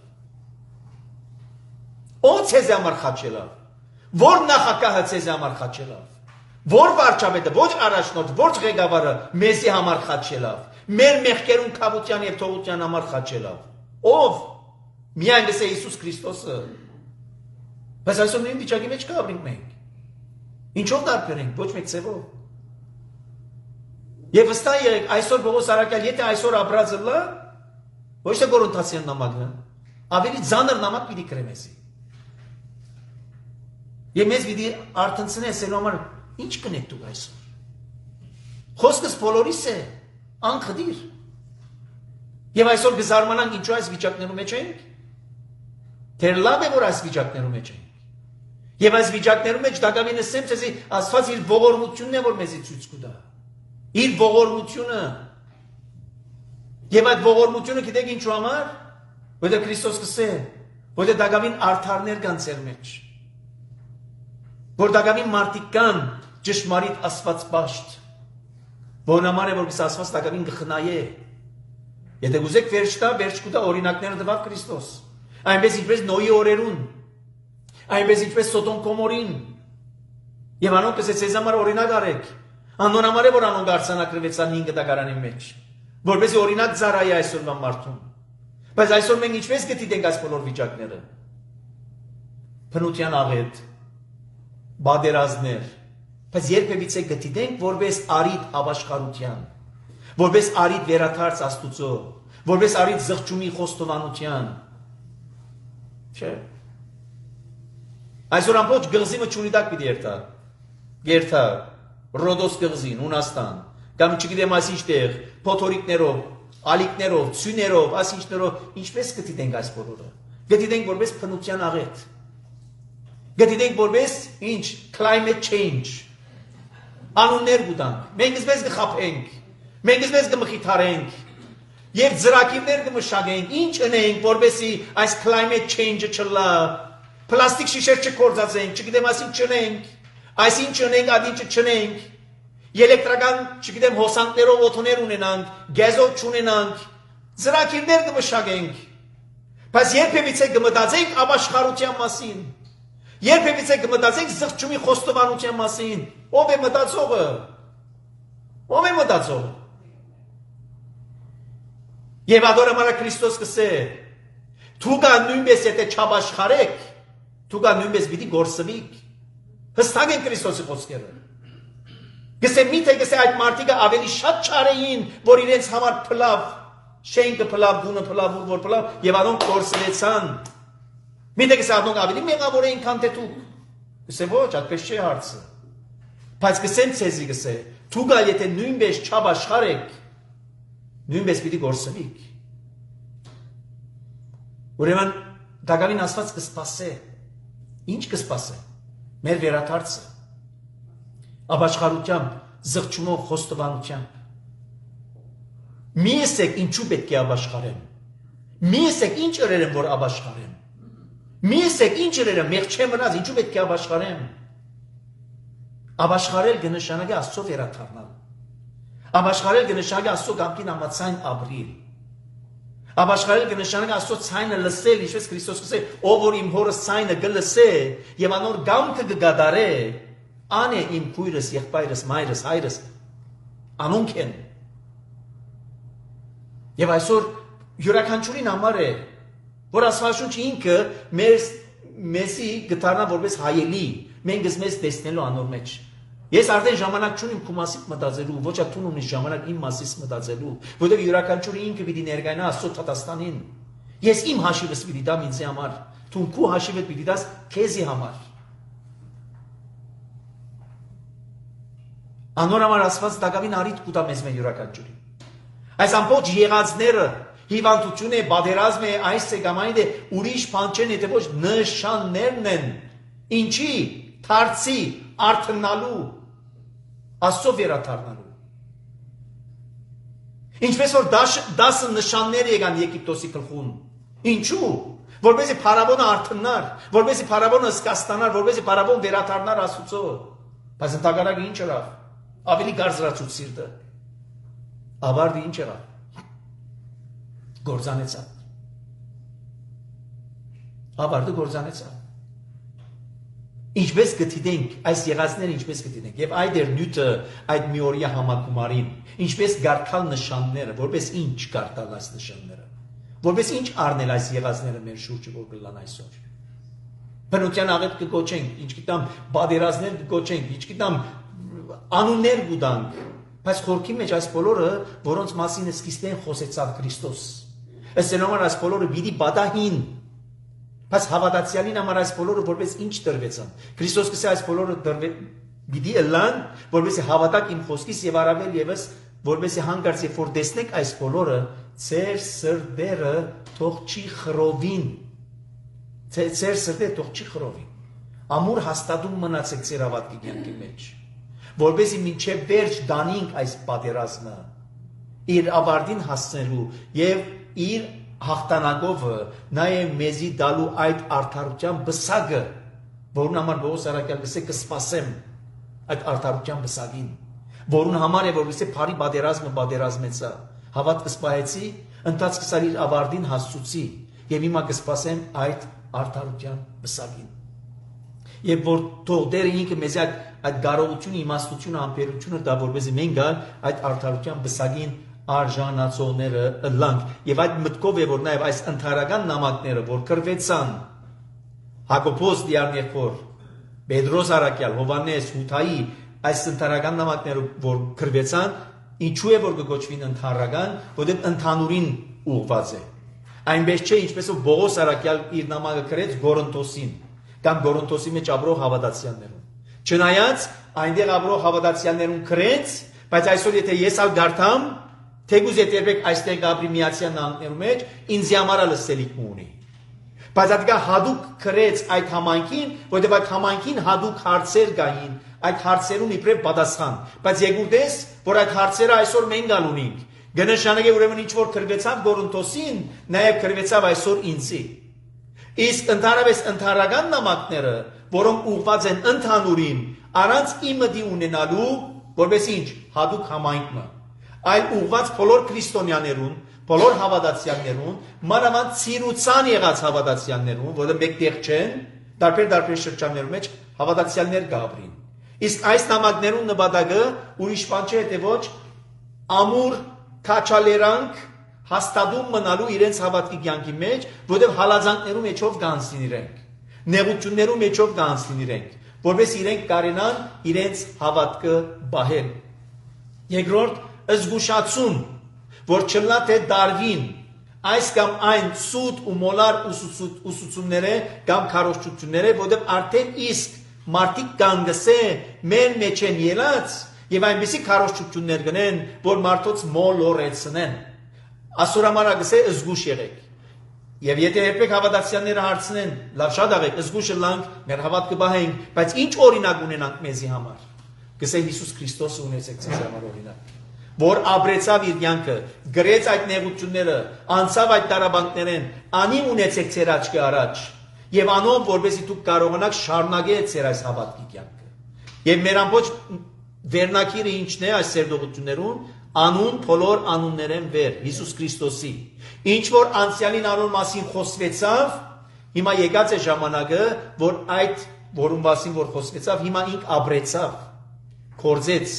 Ով ցեզի համար խաչելավ։ Որ նախագահը ցեզի համար խաչելավ։ Որ վարչապետը, ոչ առաջնորդ, ոչ ղեկավարը մեզի համար խաչելավ։ Մեր մեղքերուն քավության եւ թողության համար խաչելավ։ Ով։ Միայն գսե Հիսուս Քրիստոսը։ Բայց այսօր նույն վիճակի մեջ կապրենք մենք։ Ինչով տարբեր ենք, ոչ մեկ ձևով։ Եվ վստահ եղեք, այսօր Պողոսարակալ, եթե այսօր ապրածը լա, ոչ թե Գորընթացյան նամակը, ավելի ծանր նամակ պիտի գրե մեզի։ Եվ մեզ պիտի արթնցնի ասելու համար ինչ կնեք դուք այսօր։ Խոսքս բոլորիս է, անխդիր։ Եվ այսօր կզարմանանք ինչու այս վիճակներում մեջ ենք։ Թեր լավ է որ այս վիճակներում մեջ ենք։ Եվ այս վիճակներում մեջ դակամին ասեմ, ցեզի Աստված իր ողորմությունն է որ մեզի ցույց կտա։ Իր ողորմությունը եւ այդ ողորմությունը գիտեք ինչու համար որտեղ Քրիստոս կսե որտեղ դակամին արդարներ կան ցեր մեջ որ դակամին մարդիկ կան ճշմարիտ Աստված պաշտ որն համար է որ Աստված դակամին կխնայե եթե ուզեք վերջ տա վերջ կուտա օրինակները տվավ Քրիստոս այնպես ինչպես Նոյի օրերուն այնպես ինչպես Սոդոմ Գոմորին եւ անոնք կսե ցեզ համար օրինակ արեք Անոն համար է որ անոնք արձանակրվեցան 5 դակարանի մեջ, որպեսզի օրինակ ծառայի այսօրվա մարդուն։ Բայց այսօր մենք ինչպես գտիտենք այս բոլոր վիճակները։ Փնության աղետ, բادرազներ, բայց երբևիցե գտիտենք որպես արիդ ապաշխարության, որպես արիդ վերաթարց Աստուծո, որպես արիդ զղջումի խոստովանության։ Չէ։ Այսօր ամբողջ գլզիմը ճունի տակ պիտի երթա։ Ռոդոս գղզին, Ունաստան, կամ չգիտեմ այս ինչտեղ, փոթորիկներով, ալիքներով, ցյուներով, այս ինչներով, ինչպես կդիտենք այս բոլորը։ Գտիտենք որպես փնության աղետ։ Գտիտենք որպես ինչ, climate change։ Անուններ գտանք։ Մենք այսպես կխափենք, մենք այսպես կմխիթարենք, եւ ծրագիրներ կմշակենք, ինչ ունենք, որպեսզի այս climate change-ը չլա, պլաստիկ շիշեր չկործածենք, չգիտեմ ասին չունենք։ Այսինչ ունենք, ադինչը չունենք, էլեկտրական, չգիտեմ, հոսանքներով օդոներ ունենանք, գեզով չունենանք, ծրագիրներ կմշակենք, բայց երբևիցե կմտածենք ապաշխարության մասին, երբևիցե կմտածենք զղջումի խոստովանության մասին, ով է մտածողը, ով է մտածողը, եւ ադորամարա Քրիստոս կսե, թուգա նույնպես եթե չապաշխարեք, թուգա նույնպես պիտի գործվիք, հստակ են Քրիստոսի խոսքերը։ Գսե միթե գսե այդ մարդիկը ավելի շատ չարեին, որ իրենց համար փլավ, Շենքը փլավ, դունը փլավ, որ փլավ, եւ անոնք կորսվեցան։ Միտեղ սա ավելի մեղավոր էին, քան թե դուք։ Գսե ոչ, այդպես չէ հարցը։ Բայց գսեն ցեզի գսե, դուք ալ եթե նույնպես չաբաշխարեք, նույնպես պիտի գործվեք։ Ուրեմն Դագավին ասված կսպասե։ Ինչ կսպասե։ Մեր վերադարձը։ Աբաշխարությամբ, զղջումով, խոստովանությամբ։ Մի եսեք ինչու պետք է աբաշխարեմ։ Մի եսեք ինչ օրեր եմ, որ աբաշխարեմ։ Մի եսեք ինչ օրեր եմ, մեղ չեմ մնաց, ինչու պետք է աբաշխարեմ։ Աբաշխարել կնշանակի Աստծո վերադառնալ։ Աբաշխարել կնշանակի Աստծո կամքին համաձայն ապրիլ։ Աբաշխարել կնշանակի Աստծո ցայնը լսել, ինչպես Քրիստոս ասել, ով որ իմ հորս ցայնը կլսե եւ անոր կամքը կգադարե, ան է իմ քույրս, եղբայրս, մայրս, հայրս, անոնք են։ Եվ այսօր յուրաքանչյուրին համար է, որ Աստվածաշունչը ինքը մեզի գտարնա որպես հայելի, մենք մեզ տեսնելու անոր մեջ։ Ես արդեն ժամանակ չունիմ քո մասից մտածելու, ոչ ատուն ունի ժամանակ իմ մասից մտածելու, որովհետև յուրաքանչյուրը ինքը պիտի ներկայանա Աստծո Թատաստանին։ Ես իմ հաշիվս պիտի դամ ինձ համար, դու քո հաշիվը պիտի դաս քեզի համար։ Անոր համար Աստված Դագավին արիտ կուտա մեզ մեր յուրաքանչյուրին։ Այս ամբողջ եղածները հիվանդություն է, բادرազմ է, այս է կամ այն է, ուրիշ բան չեն, եթե ոչ նշաններն են։ Ինչի? Թարցի, արթնալու, Աստծո վերադառնալու։ Ինչպես որ 10 նշաններ եկան Եգիպտոսի գլխում։ Ինչու? Որպեսզի փարավոնը արթնար, որպեսզի փարավոնը սկաստանար, որպեսզի փարավոն վերադառնար Աստծո։ Բայց ընդհանրակի ինչ եղավ? Ավելի գարզրացուց սիրտը։ Ավարտի ինչ եղավ? Գործանեցավ։ Ավարտը գործանեցավ։ Ինչպես կդիտենք այս եղածները, ինչպես կդիտենք, եւ այդ էր նյութը այդ միօրյա համակումարին, ինչպես գարտալ նշանները, որպես ինչ գարտալ այս նշանները, որպես ինչ առնել այս եղածները մեր շուրջը, որ կլան այսօր։ Բնության աղետ կգոչենք, ինչ գիտամ, բادرազներ կգոչենք, ինչ գիտամ, անուններ կուտանք, բայց խորքի մեջ այս բոլորը, որոնց մասին սկիզբեն խոսեցավ Քրիստոս։ Ըստ նոմար այս բոլորը պիտի բադահին։ Բայց հավատացյալին համար այս բոլորը որպես ինչ տրվեցան։ Քրիստոս կսե այս բոլորը պիտի ըլլան, որպեսզի հավատակ իմ խոսքիս եւ առավել եւս որպեսզի հանկարծ երբ որ տեսնեք այս բոլորը, ձեր սրտերը թող չի խռովին։ Ձեր սրտերը թող չի խռովին։ Ամուր հաստատում մնացեք ձեր հավատքի կյանքի մեջ, որպեսզի մինչև վերջ դանինք այս պատերազմը իր ավարտին հասնելու եւ իր հաղթանակովը նաեւ մեզի դալու այդ արդարության բսակը, որուն համար Պողոս առաքյալ գսե կսպասեմ այդ արդարության բսակին, որուն համար է որ գսե բարի պատերազմեցա, հավատ կսպահեցի, ընթացք սար իր ավարտին հասցուցի եւ հիմա կսպասեմ այդ արդարության բսակին։ Եվ որ թող Տերը ինքը մեզ այդ կարողությունը, իմաստությունը, ամպերությունը դա որպեսզի մենք այդ արդարության բսակին արժանացողները ըլլանք եւ այդ մտքով է որ նաեւ այս ընդհանրական նամակները որ կրվեցան Հակոբոս դիարներքոր Պետրոս Արաքյալ Հովանես Հութայի այս ընդհանրական նամակները որ կրվեցան ինչու է որ կգոչվին ընդհանրական որտեղ ընդհանուրին ուղված է այնպես չէ ինչպես որ Պողոս Արաքյալ իր նամակը գրեց Գորընթոսին կամ Գորընթոսի մեջ ապրող հավատացյալներուն չնայած այնտեղ ապրող հավատացյալներուն գրեց բայց այսօր եթե ես ալ գարտամ Թեգուզ երբեք այստեղ Գաբրի միացյալ նահանգներում մեջ ինձ համար լսելիք ունի։ Բայց այդ հադուկ քրեց այդ համայնքին, որտեղ այդ համայնքին հադուկ հարցեր կային, այդ հարցերուն իբրև պատասխան։ Բայց եկուտես, որ այդ հարցերը այսօր մենք ալ ունենք։ Գնշանակե ուրեմն ինչ որ քրվեցավ Գորընթոսին, նաև քրվեցավ այսօր ինձի։ Իսկ ընդհանրապես ընդհանրական նամակները, որոնք ուղղված են ընդհանուրին, առանց իմդի ունենալու, որպես ինչ, հադուկ համայնքը այլ ուղված բոլոր քրիստոնյաներուն, բոլոր հավատացյալներուն, մանավանդ ցիրուցան եղած հավատացյալներուն, որը մեկտեղ չեն, տարբեր շրջաններում մեջ հավատացյալներ կապրին։ Իսկ այս նամակներուն նպատակը ուրիշ բան չէ, թե ոչ ամուր քաչալերանք հաստատում մնալու իրենց հավատքի կյանքի մեջ, որտեղ հալածանքներու մեջով կանցնին իրենք, նեղություններու մեջով կանցնին իրենք, որպես իրենք կարենան իրենց հավատքը բահել։ Երկրորդ զգուշացում, որ չլա թե դարվին այս կամ այն սուտ ու մոլար ուսուցումները կամ քարոզչությունները, որտեղ արդեն իսկ մարդիկ կանգսե մեր մեջ են ելած եւ այնպիսի քարոզչություններ գնեն, որ մարդոց մոլորեցնեն։ Ասորամարա գսե զգուշ եղեք։ Եվ եթե երբեք հավատացյալները հարցնեն, լավ շատ աղեք, զգուշ լանք, մեր հավատքը բահենք, բայց ինչ օրինակ ունենանք մեզի համար։ Գսե Հիսուս Քրիստոսը ունեցեք ձեզ համար օրինակ, որ ապրեցավ իր կյանքը, գրեց այդ նեղությունները, անցավ այդ տարաբանքներեն, անի ունեցեք ձեր աչքի առաջ, եւ անով որպեսզի դուք կարողանաք շարունակել ձեր այս հավատքի կյանքը։ Եվ մեր ամբողջ վերնակիրը ինչն է այս սերտողություններուն, անուն բոլոր անուններեն վեր Հիսուս Քրիստոսի։ Ինչ որ անցյալին անուն մասին խոսվեցավ, հիմա եկած է ժամանակը, որ այդ որում մասին որ խոսվեցավ, հիմա ինք ապրեցավ, կործեց,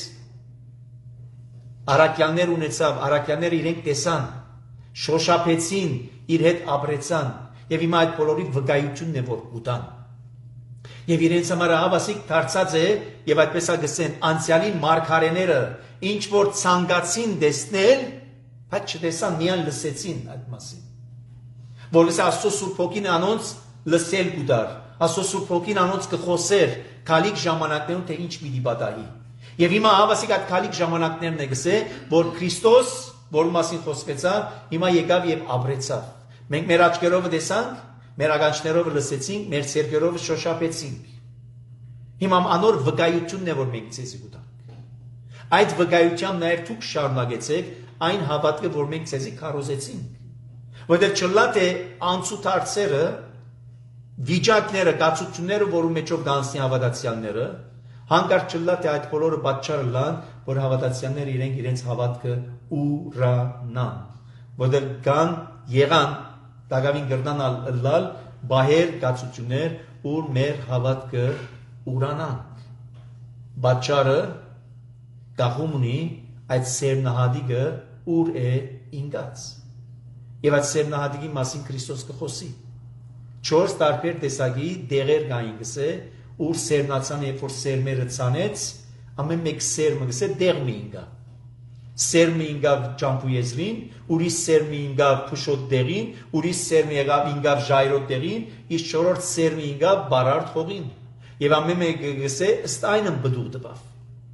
առաքյալներ ունեցավ, առաքյալները իրենք տեսան, շոշափեցին, իր հետ ապրեցան, եւ հիմա այդ բոլորի վկայությունն է որ ուտան։ Եվ իրենց համար հավասիկ դարձած է, եւ այդպես է գսեն, անցյալին մարգարեները ինչ որ ցանկացին տեսնել, բայց չտեսան, միայն լսեցին այդ մասին։ Որպես Աստծո Սուրբ Հոգին անոնց լսել կուտար, Աստծո Սուրբ Հոգին անոնց կխոսեր քալիք ժամանակներում թե ինչ պիտի պատահի։ Եվ հիմա հավասիկ այդ քալիք ժամանակներն է գսե, որ Քրիստոս, որի մասին խոսվեցավ, հիմա եկավ եւ ապրեցավ։ Մենք մեր աչքերով տեսանք, մեր ականջներով լսեցինք, մեր սերկերով շոշափեցինք։ Հիմա անոր վկայությունն է որ մենք ցեզի կուտանք։ Այդ վկայությամբ նաև դուք շարունակեցեք այն հավատքը, որ մենք ցեզի քարոզեցինք։ Որտեղ չլա թե անցուդարձերը, վիճակները, կացությունները, որում մեջով դանսնի հավատացյալները, հանկարծ չլա թե այդ բոլորը պատճառը լան, որ հավատացյալները իրենց հավատքը ուրանան։ Որտեղ կան եղան Դագավին գրնան լալ բահեր կացություններ, ուր մեր հավատքը ուրանանք։ Բաճարը գախում ունի այդ սերնահադիկը ուր է ինգած։ Եվ այդ սերնահադիկի մասին Քրիստոս կխոսի։ 4 տարբեր տեսակի դեղեր կային գսե, ուր սերնացան, երբ որ սերմերը ցանեց, ամեն մեկ սերմը գսե դեղ մի ինգա։ Սերմը ինգավ ճամփուեզրին, ուրիշ սերմը ինգավ փուշոտ դեղին, ուրիշ սերմը եղավ ինգավ ժայռոտ դեղին, իսկ 4-րդ սերմը ինգավ բարարդ հողին։ Եվ ամեն մեկը գսե ըստ այնն բդուղ տվավ։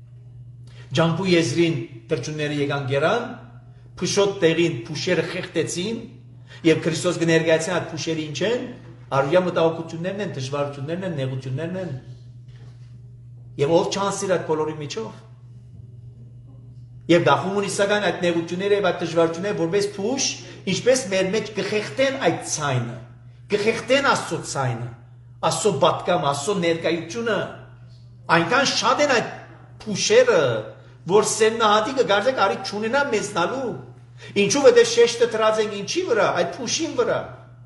Ճամփուեզրին տրճունները եկան գերան, փուշոտ դեղին փուշերը խեղտեցին, եւ Քրիստոս կներկայացնի այդ փուշերը ինչ են, արյա մտահոգություններն են, դժվարություններն են, նեղություններն են։ Եվ ով չանսիր այդ բոլորի միջով։ Եվ գախում ունի սակայն այդ նեղությունները եւ այդ դժվարությունները որպես փուշ, ինչպես մեր մեջ կխեղտեն այդ ցայնը, կխեղտեն Աստծո ցայնը, Աստծո պատկամ, Աստծո ներկայությունը, այնքան շատ են այդ փուշերը, որ սերնահատիկը գարձեք արի չունենա մեզնալու, ինչու որտեղ շեշտը դրած են ինչի վրա, այդ փուշին վրա,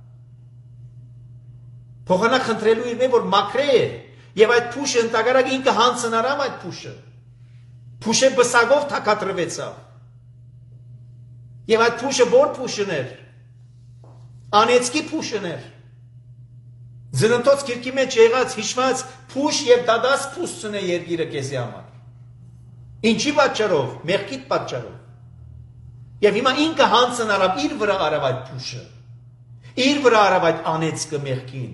փոխանակ խնդրելու իր մեջ որ մաքրե է, եւ այդ փուշը ընդհանրակ ինքը հանցնարավ այդ փուշը, փուշը բսագով թակատրվեցավ, եւ այդ փուշը որ փուշն էր, անեցքի փուշն էր, զննտոց քիրքի մեջ եղած հիշված փուշ եւ դադաս փուշն է երկիրը քեզի համար, ինչի պատճառով, մեղքիդ պատճառով, եւ հիմա ինքը հանցնարավ իր վրա արավ այդ փուշը, իր վրա արավ այդ անեցքը մեղքին,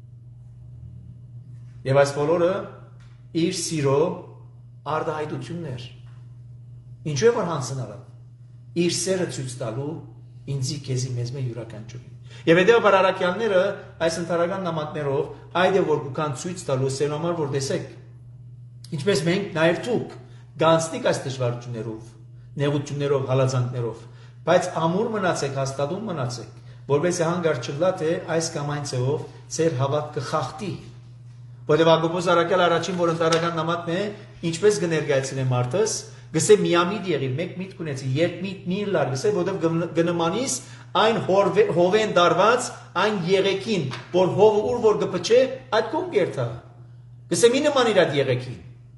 եւ այս բոլորը իր սիրո արդահայտություններ, ինչու է որ հանցնարավ իր սերը ցույց տալու ինձի քեզի մեզ մե յուրաքանչյուրին։ Եվ հետեւաբար առաքյալները այս ընթարական նամակներով այդ է որ կան ցույց տալու սեր համար որ տեսեք, ինչպես մենք նաեւ դուք գանցնիկ այս դժվարություններով, նեղություններով, հալածանքներով, բայց ամուր մնացեք, հաստատուն մնացեք, որովհետեւ հանգարց չլա թե այս կամ այն ցեով ծեր հավատքը խախտի։ Որտեղ Հակոբոս առաքյալ առաջին որ ընտարական նամակն է, ինչպես կներկայացնե մարդս, գսե միամիտ եղիր, մեկ միտք ունեցի, երկմիտ մի լար, գսե որտեղ գնմանիս այն հովեն դարված, այն եղեկին, որ հովը ուր որ գպչե, այդ կողմ գերթա։ Գսե մի նման իր այդ եղեկին։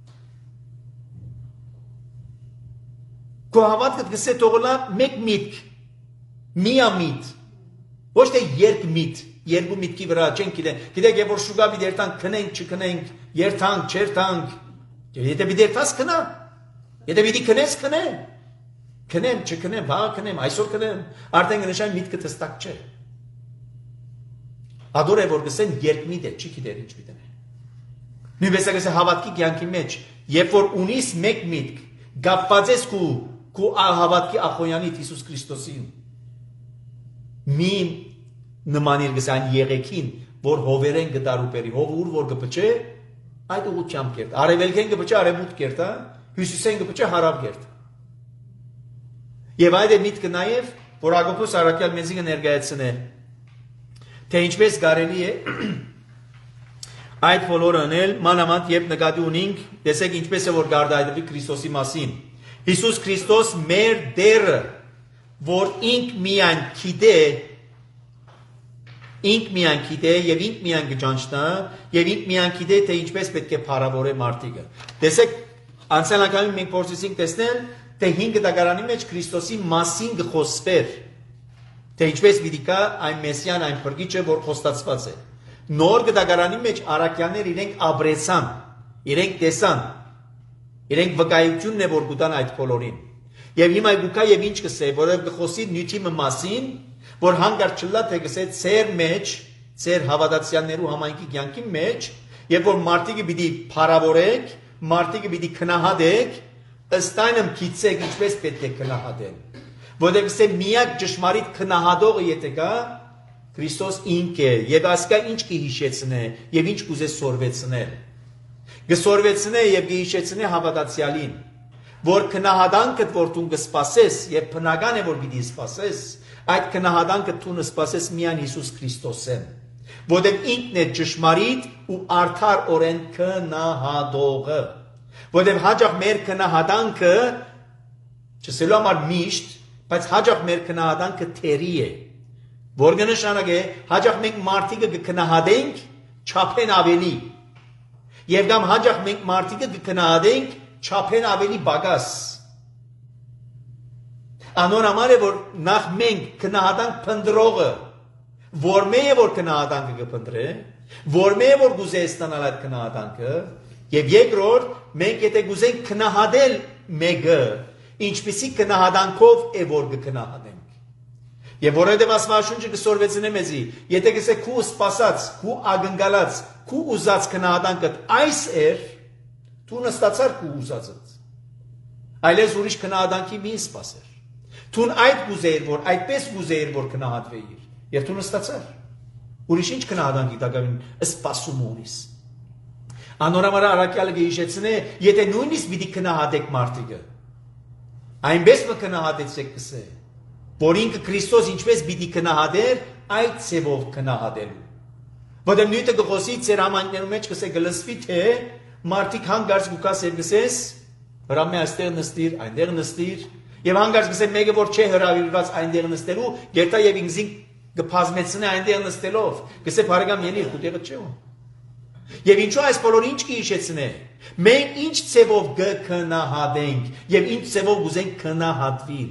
Քո հավատքը գսե թողնա մեկ միտք, միամիտ, ոչ թե երկմիտ, երկու միտքի վրա չեն գիտեն, գիտեք եւ որ շուգա մի դերտանք քնենք, չքնենք, երթանք, չերթանք, եթե մի դերտաս քնա, եթե պիտի քնես քնե, Քնեմ, չքնեմ, վաղ քնեմ, այսօր քնեմ, արդեն կնշան միտքը հստակ չէ։ Ադոր է որ գսեն երկմիտ է, չի գիտեր ինչ միտն է։ Նույնպես է հավատքի կյանքի մեջ, երբ որ ունիս մեկ միտք, գապված ես քու հավատքի ախոյանիդ Հիսուս Քրիստոսին։ Մի նմանիր գսան եղեքին, որ հովերեն գդարուպերի, հով ուր որ կպչե, այդ ուղղությամբ կերտ։ Արևելքեն կպչե արևմուտք կերտ, հյուսիսեն կպչե հարավ կերտ։ Եվ այդ է միտքը նաև, որ Հակոբոս առաքյալ մեզի կներկայացնե, թե ինչպես կարելի է այդ բոլորը անել, մանավանդ երբ նկատի ունենք, տեսեք ինչպես է որ գարդայդվի Քրիստոսի մասին։ Հիսուս Քրիստոս մեր դերը, որ ինք միայն գիտե եւ ինք միայն գճանչնա եւ ինք միայն գիտե թե ինչպես պետք է փառավորե մարդիկը։ Տեսեք, անցյալ անգամ մենք փորձեցինք տեսնել, թե 5 դագարանի մեջ Քրիստոսի մասին գխոսվեր, թե ինչպես պիտի կա այն մեսիան, այն փրկիչը, որ խոստացված է։ Նոր դագարանի մեջ առաքյալներ իրենք ապրեցան, իրենք տեսան, իրենք վկայությունն է որ գտան այդ բոլորին։ Եվ հիմա գուկա եւ ինչ կսե, որով գխոսի նյութի մասին, որ հանգարց չլա թե գսե ծեր մեջ, ծեր հավատացյալներու համայնքի կյանքի մեջ, երբ որ մարդիկը պիտի փառավորեք, մարդիկը պիտի քնահատեք, ըստ այնմ գիտեք ինչպես պետք է քնահատել։ Որտեղ գսե միակ ճշմարիտ քնահատողը եթե կա Քրիստոս ինք է, եւ ասկա ինչ կհիշեցնե, եւ ինչ կուզե սորվեցնել։ Գսորվեցնե եւ կհիշեցնե հավատացյալին, որ քնահատանքդ որ դու կսպասես, եւ բնական է որ պիտի սպասես, այդ քնահատանքը դու սպասես միայն Հիսուս Քրիստոսեն, որտեղ ինքն է ճշմարիտ ու արդար օրեն քնահատողը, որտեղ հաջող մեր քնահատանքը չսելու համար միշտ, բայց հաջող մեր քնահատանքը թերի է, որ կնշանակե հաջող մենք մարդիկը կքնահատենք չափեն ավելի, եւ կամ հաջող մենք մարդիկը կքնահատենք չափեն ավելի բագաս։ Անոնամար է որ նախ մենք քնահատանք փնդրողը, որ մե է որ քնահատանքը կփնդրե, որ մե է որ գուզե ստանալ այդ քնահատանքը, եւ երկրորդ մենք եթե գուզենք քնահատել մեկը, ինչպիսի քնահատանքով է որ կքնահատենք։ Եվ որովհետև Աստվածաշունչը կսորվեցնե մեզի, եթե գսե քու սպասած, քու ագնկալած, քու ուզած քնահատանքդ այս էր, դու նստացար քու ուզածդ։ Այլես ուրիշ քնահատանքի մի սպասեր։ Դու այդ գուզեիր, որ այդպես գուզեիր, որ քնահատվեիր, եւ դու նստացար։ Ուրիշ ինչ քնահատանքի տակավին սպասում ունիս։ Անորամար առաքյալը գիշեցնե, եթե նույնիսկ պիտի քնահատեք մարդիկը, այնպես մքնահատեցեք կսե, որ ինքը Քրիստոս ինչպես պիտի քնահատեր, այդ ցևով քնահատելու։ Որտեղ նույնը գխոսի ծեր համայնքներում մեջ կսե գլսվի թե մարդիկ հանգարց գուկաս երգսես, հրամե այստեղ նստիր, այնտեղ նստիր, եւ հանգարց կսե մեկը որ չէ հրավիրված այնտեղ նստելու, գերտա եւ ինքզին կփազմեցնե այնտեղ նստելով, կսե բարեկամ ելիր, քու տեղը չէ։ Եվ ինչու այս բոլորը ինչ կհիշեցնե։ Մենք ինչ ցևով կքնահատենք եւ ինչ ցևով գուզենք քնահատվի։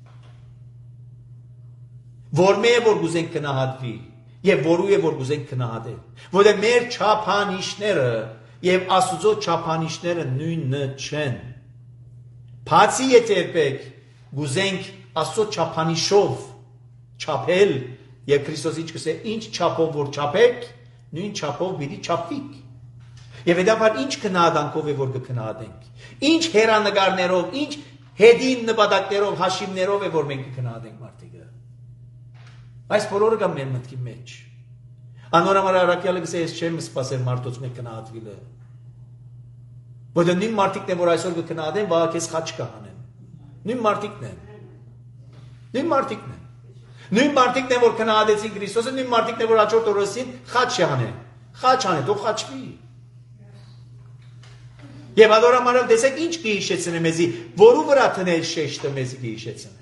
Որ մե որ գուզենք քնահատվի եւ որու է որ գուզենք քնահատել։ Որտեղ մեր չափանիշները եւ Աստուծո չափանիշները նույնը չեն։ Բացի եթե գուզենք Աստծո չափանիշով չափել եւ Քրիստոս ինչ կսե ինչ չափով որ չափեք, նույն չափով պիտի չափվիք։ Եվ հետաբար ինչ քնահատանքով է որ կքնահատենք։ Ինչ հերանեկարներով, ինչ հետին նպատակներով, հաշիվներով է որ մենք կքնահատենք մարդիկը։ Այս բոլորը կա մեր մտքի մեջ։ Անորամար առաքյալը գսե ես չեմ սպասել մարդոց մեկ քնահատվելը։ Որտեղ նույն մարդիկն է որ այսօր կքնահատեն, վաղ քեզ խաչ կհանեն։ Նույն մարդիկն են։ Նույն մարդիկն են։ Նույն մարդիկն է որ քնահատեցին Քրիստոսը, նույն մարդիկն է որ հաջորդ օրեսին խաչ չհանեն։ Խաչ հանեն, թող խաչվի։ Եվ ադորամարալ տեսեք ինչ կհիշեցնե մեզի, որու վրա տնել շեշտը մեզի կհիշեցնե։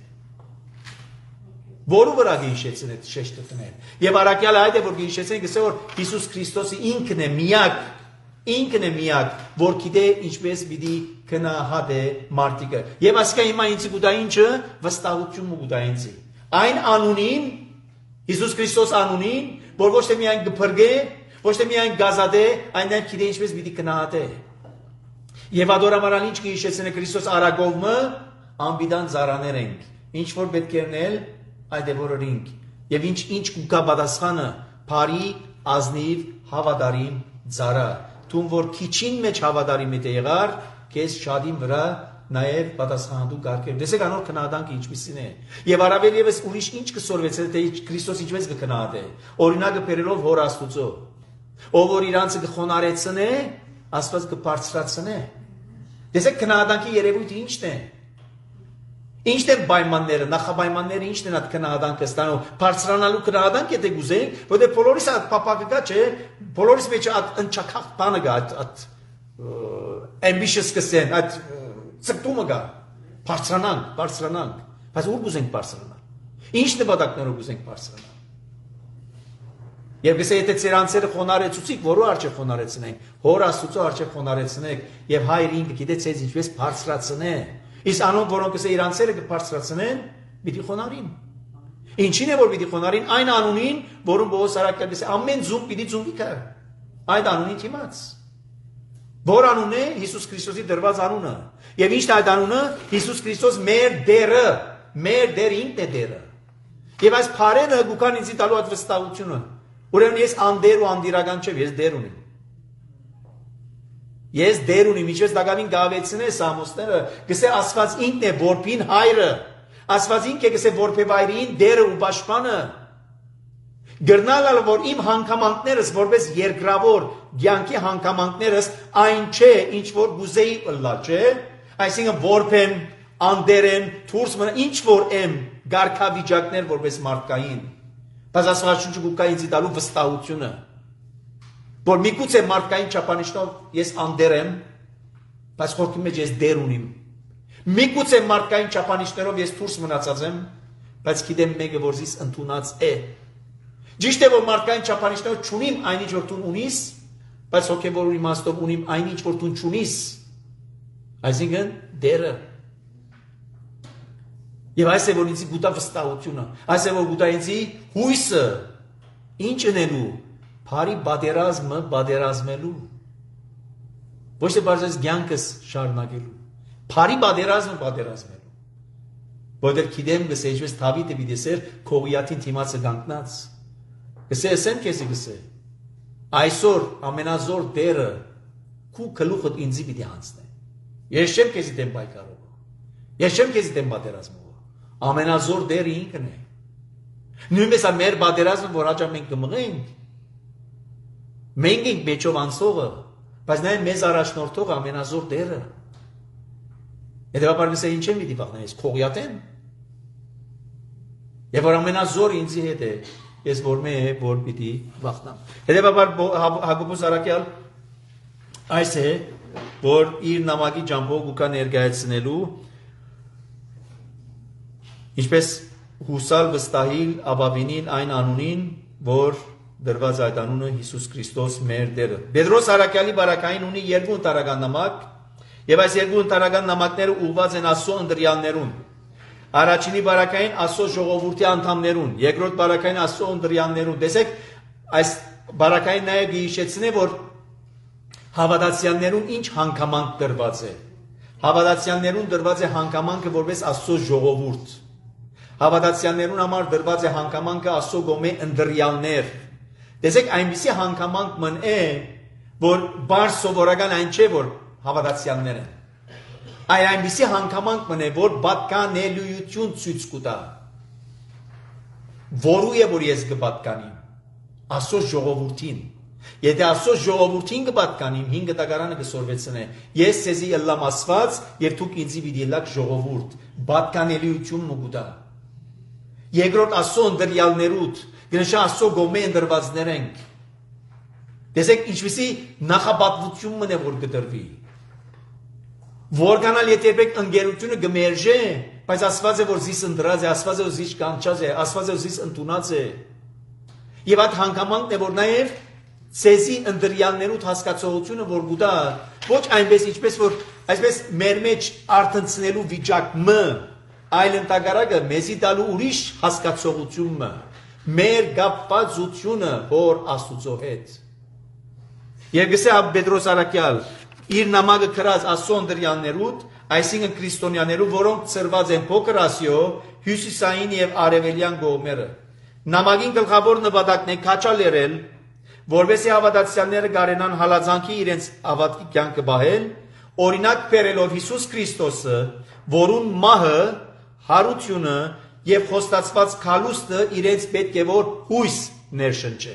Որու վրա կհիշեցնե շեշտը տնել։ Եվ առաքյալը այդ է որ կհիշեցնե գսե որ Հիսուս Քրիստոսը ինքն է միակ, որ գիտե ինչպես պիտի քնահատե մարդիկը։ Եվ ասկա հիմա ինձ գուտա ինչը վստահություն գուտա ինձ։ Այն անունին, Հիսուս Քրիստոս անունին, որ ոչ թե միայն գփրկե, ոչ թե միայն գազադե, այնտեղ գիտե ինչպես պիտի քնահատե։ Եվ ադորամարան ինչ կհիշեցնե Քրիստոս արագովը, անբիդան զարաներ ենք, ինչ որ պետք է նել, այդ է որ ըրինք, և ինչ կուկա բադասխանը, բարի ազնիվ հավադարիմ ձարա, թում որ քիչին մեջ հավադարիմ է եղար, կեզ շադին վրա նաև պատասխանատու կարգեր։ Դեսեք անոր քննադանքը ինչպիսին է։ Եվ առավել ևս ուրիշ ինչ կսորվեցել թե Քրիստոս ինչպես կքննադե։ Օրինակը բերելով հոր Աստուծո։ Ով որ իրանցը կխոնարեցնե, Աստված կբարձրացնե։ Դեսեք քննադանքի երևույթը ինչն է։ Ինչն են պայմանները, նախապայմանները ինչն են այդ քննադանքը ստանալու, բարձրանալու քննադանք եթե գուզեին, որտեղ բոլորիս այդ փափակը կա, չէ, բոլորիս մեջ այդ ընչակախ բանը կա, այդ ambitious կսեն, այդ ցկտումը կա, բարձրանանք, բայց ուր գուզենք բարձրանալ։ Ինչ նպատակներով գուզենք բարձրանալ։ Եվ գսե եթե ծեր անձերը խոնարեցուցիկ, որու արժե խոնարեցնենք, հոր Աստուծո արժե խոնարեցնենք, եւ Հայր ինքը գիտե ցեզ ինչպես բարձրացնե։ Իսկ անոնք, որոնք գսե իր անձերը կբարձրացնեն, պիտի խոնարին։ Ինչին է որ պիտի խոնարին, այն անունին, որում Պողոս Արաքյալը գսե ամեն ձուն պիտի ձունվի կա։ Այդ անունին դիմաց։ Որ անունն է Հիսուս Քրիստոսի դրված անունը։ Եվ ինչ է այդ անունը, Հիսուս Քրիստոս մեր դերը, մեր դեր ինքն է դերը։ Եվ այս փարենը գուքան ինձ տալու այդ վստահությունը։ Ուրեմն ես անդեր ու անդիրական չեմ, ես դեր ունիմ։ Ես դեր ունիմ, ինչպես դակավին գավեցին է Սամոսները, գսե Աստված ինքն է որբին հայրը, Աստված ինքն է գսե որբևայրին դերը ու պաշտպանը։ Գրնալալ որ իմ հանգամանքներս որպես երկրավոր ցանկի հանգամանքներս այն չէ, ինչ որ գուզեի ըլլա, չէ։ Այսինքն որբեմ, անդերեմ, թուրս մնա, ինչ որ եմ գարքավիճակներ որպես մարդկային։ Բայց Աստվածաշունչը գուկա ինձ տալու վստահությունը, որ միգուցե մարդկային չափանիշով ես անդեր եմ, բայց խորքի մեջ ես դեր ունիմ։ Միգուցե մարդկային չափանիշներով ես դուրս մնացած եմ, բայց գիտեմ մեկը որ զիս ընդունած է։ Ճիշտ է որ մարդկային չափանիշներով չունիմ այնինչ որ դու ունիս, բայց հոգևոր իմաստով ունիմ այնինչ որ դու չունիս։ Այսինքն դերը։ Եվ այս է որ ինձի գուտա վստահությունը, այս է որ գուտա ինձի հույսը, ինչ ընելու, բարի բادرազմը բادرազմելու, ոչ թե բարձրաց ցանկս շարունակելու, բարի բادرազմը բادرազմելու, որտեղ գիտեմ գսե ինչպես Դավիթը դիտեսեր Գողիաթին թիմացը կանգնած, գսե ասեմ քեզի գսե, այսօր ամենազոր դերը քու գլուխդ ինձի պիտի հանցնե, ես չեմ քեզի դեմ պայքարող, ես չեմ քեզի դեմ բادرազմող, ամենազոր դերը ինքն է, նույնպես մեր բادرազմը որ հաճա մենք կմղենք, մենք ենք մեջով անցողը, բայց նաև մեզ առաջնորդող ամենազոր դերը։ Հետևաբար գսե ինչ եմ պիտի վախնեմ, ես Գողիաթեն։ Եվ որ ամենազոր ինձի հետ է, ես որ պիտի վախնամ։ Հետևաբար Հակոբոս Արաքյալ այս է, որ իր նամակի ջամփով գուկա ներկայացնելու, ինչպես հուսալ վստահիլ ապավինին այն անունին, որ դրված այդ անունը Հիսուս Քրիստոս մեր դերը։ Պետրոս Արաքյալի բարակային ունի երկու ընտարական նամակ, եւ այս երկու ընտարական նամակները ուղղված են Աստծո ընտրյալներուն։ Առաջինի բարակային Աստծո ժողովրդի անդամներուն, երկրորդ բարակային Աստծո ընտրյալներուն։ Տեսեք, այս բարակային նաեւ հիշեցնե, որ հավատացյալներուն ինչ հանգամանք դրված է։ Հավատացյալներուն դրված է հանգամանքը որպես Աստծո ժողովուրդ։ Հավատացյալներուն համար դրված է հանգամանքը Աստծո գոմե ընտրյալներ։ Տեսեք, այնպիսի հանգամանք մն է, որ բարձ սովորական այն չէ, որ հավատացյալներ են։ Այլ այնպիսի հանգամանք մն է, որ պատկանելիություն ցույց կտա։ Որու է, որ ես կպատկանիմ։ Աստծո ժողովրդին։ Եթե Աստծո ժողովրդին կպատկանիմ, 5 տակարանը կսորվեցնե։ Ես ցեզի ըլլամ Աստված, եւ դուք ինձի պիտի ելաք ժողովուրդ։ Պատկանելիություն մուգուտա։ Երկրորդ Աստծո ընտրյալներուդ, գնշա Աստծո գոմե ընդրվածներ ենք։ Տեսեք ինչպիսի նախապատվություն մնե որ կդրվի։ Որքանալ եթե երբեք ընկերությունը գմերժե, բայց Աստված է որ զիս ընդրած է, Աստված է որ զիս կանչած է, Աստված է որ զիս ընդունած է։ Եվ այդ հանգամանքն է որ նաև ցեզի ընտրյալներուդ հասկացողությունը որ գուտա, ոչ այնպես ինչպես որ այսպես մեր մեջ արտնցնելու վիճակ մը, այլ ընդհակառակը մեզի տալու ուրիշ հասկացողությունը, մեր գապվածությունը հոր Աստուծո հետ։ Եվ գսե Պետրոս Արաքյալ իր նամակը գրած Աստծո ընտրյալներուդ, այսինքն քրիստոնյաներու, որոնք ծրված են փոքր Ասիո, հյուսիսային եւ արևելյան կողմերը։ Նամակին գլխավոր նպատակն է քաչալերել, որովհետեւ հավատացյալները գարենան հալածանքի իրենց ավատքի կյանքը բահել, օրինակ բերելով Հիսուս Քրիստոսը, որուն մահը, հարությունը եւ խոստացված քալուստը իրենց պետք է որ հույս ներշնչե։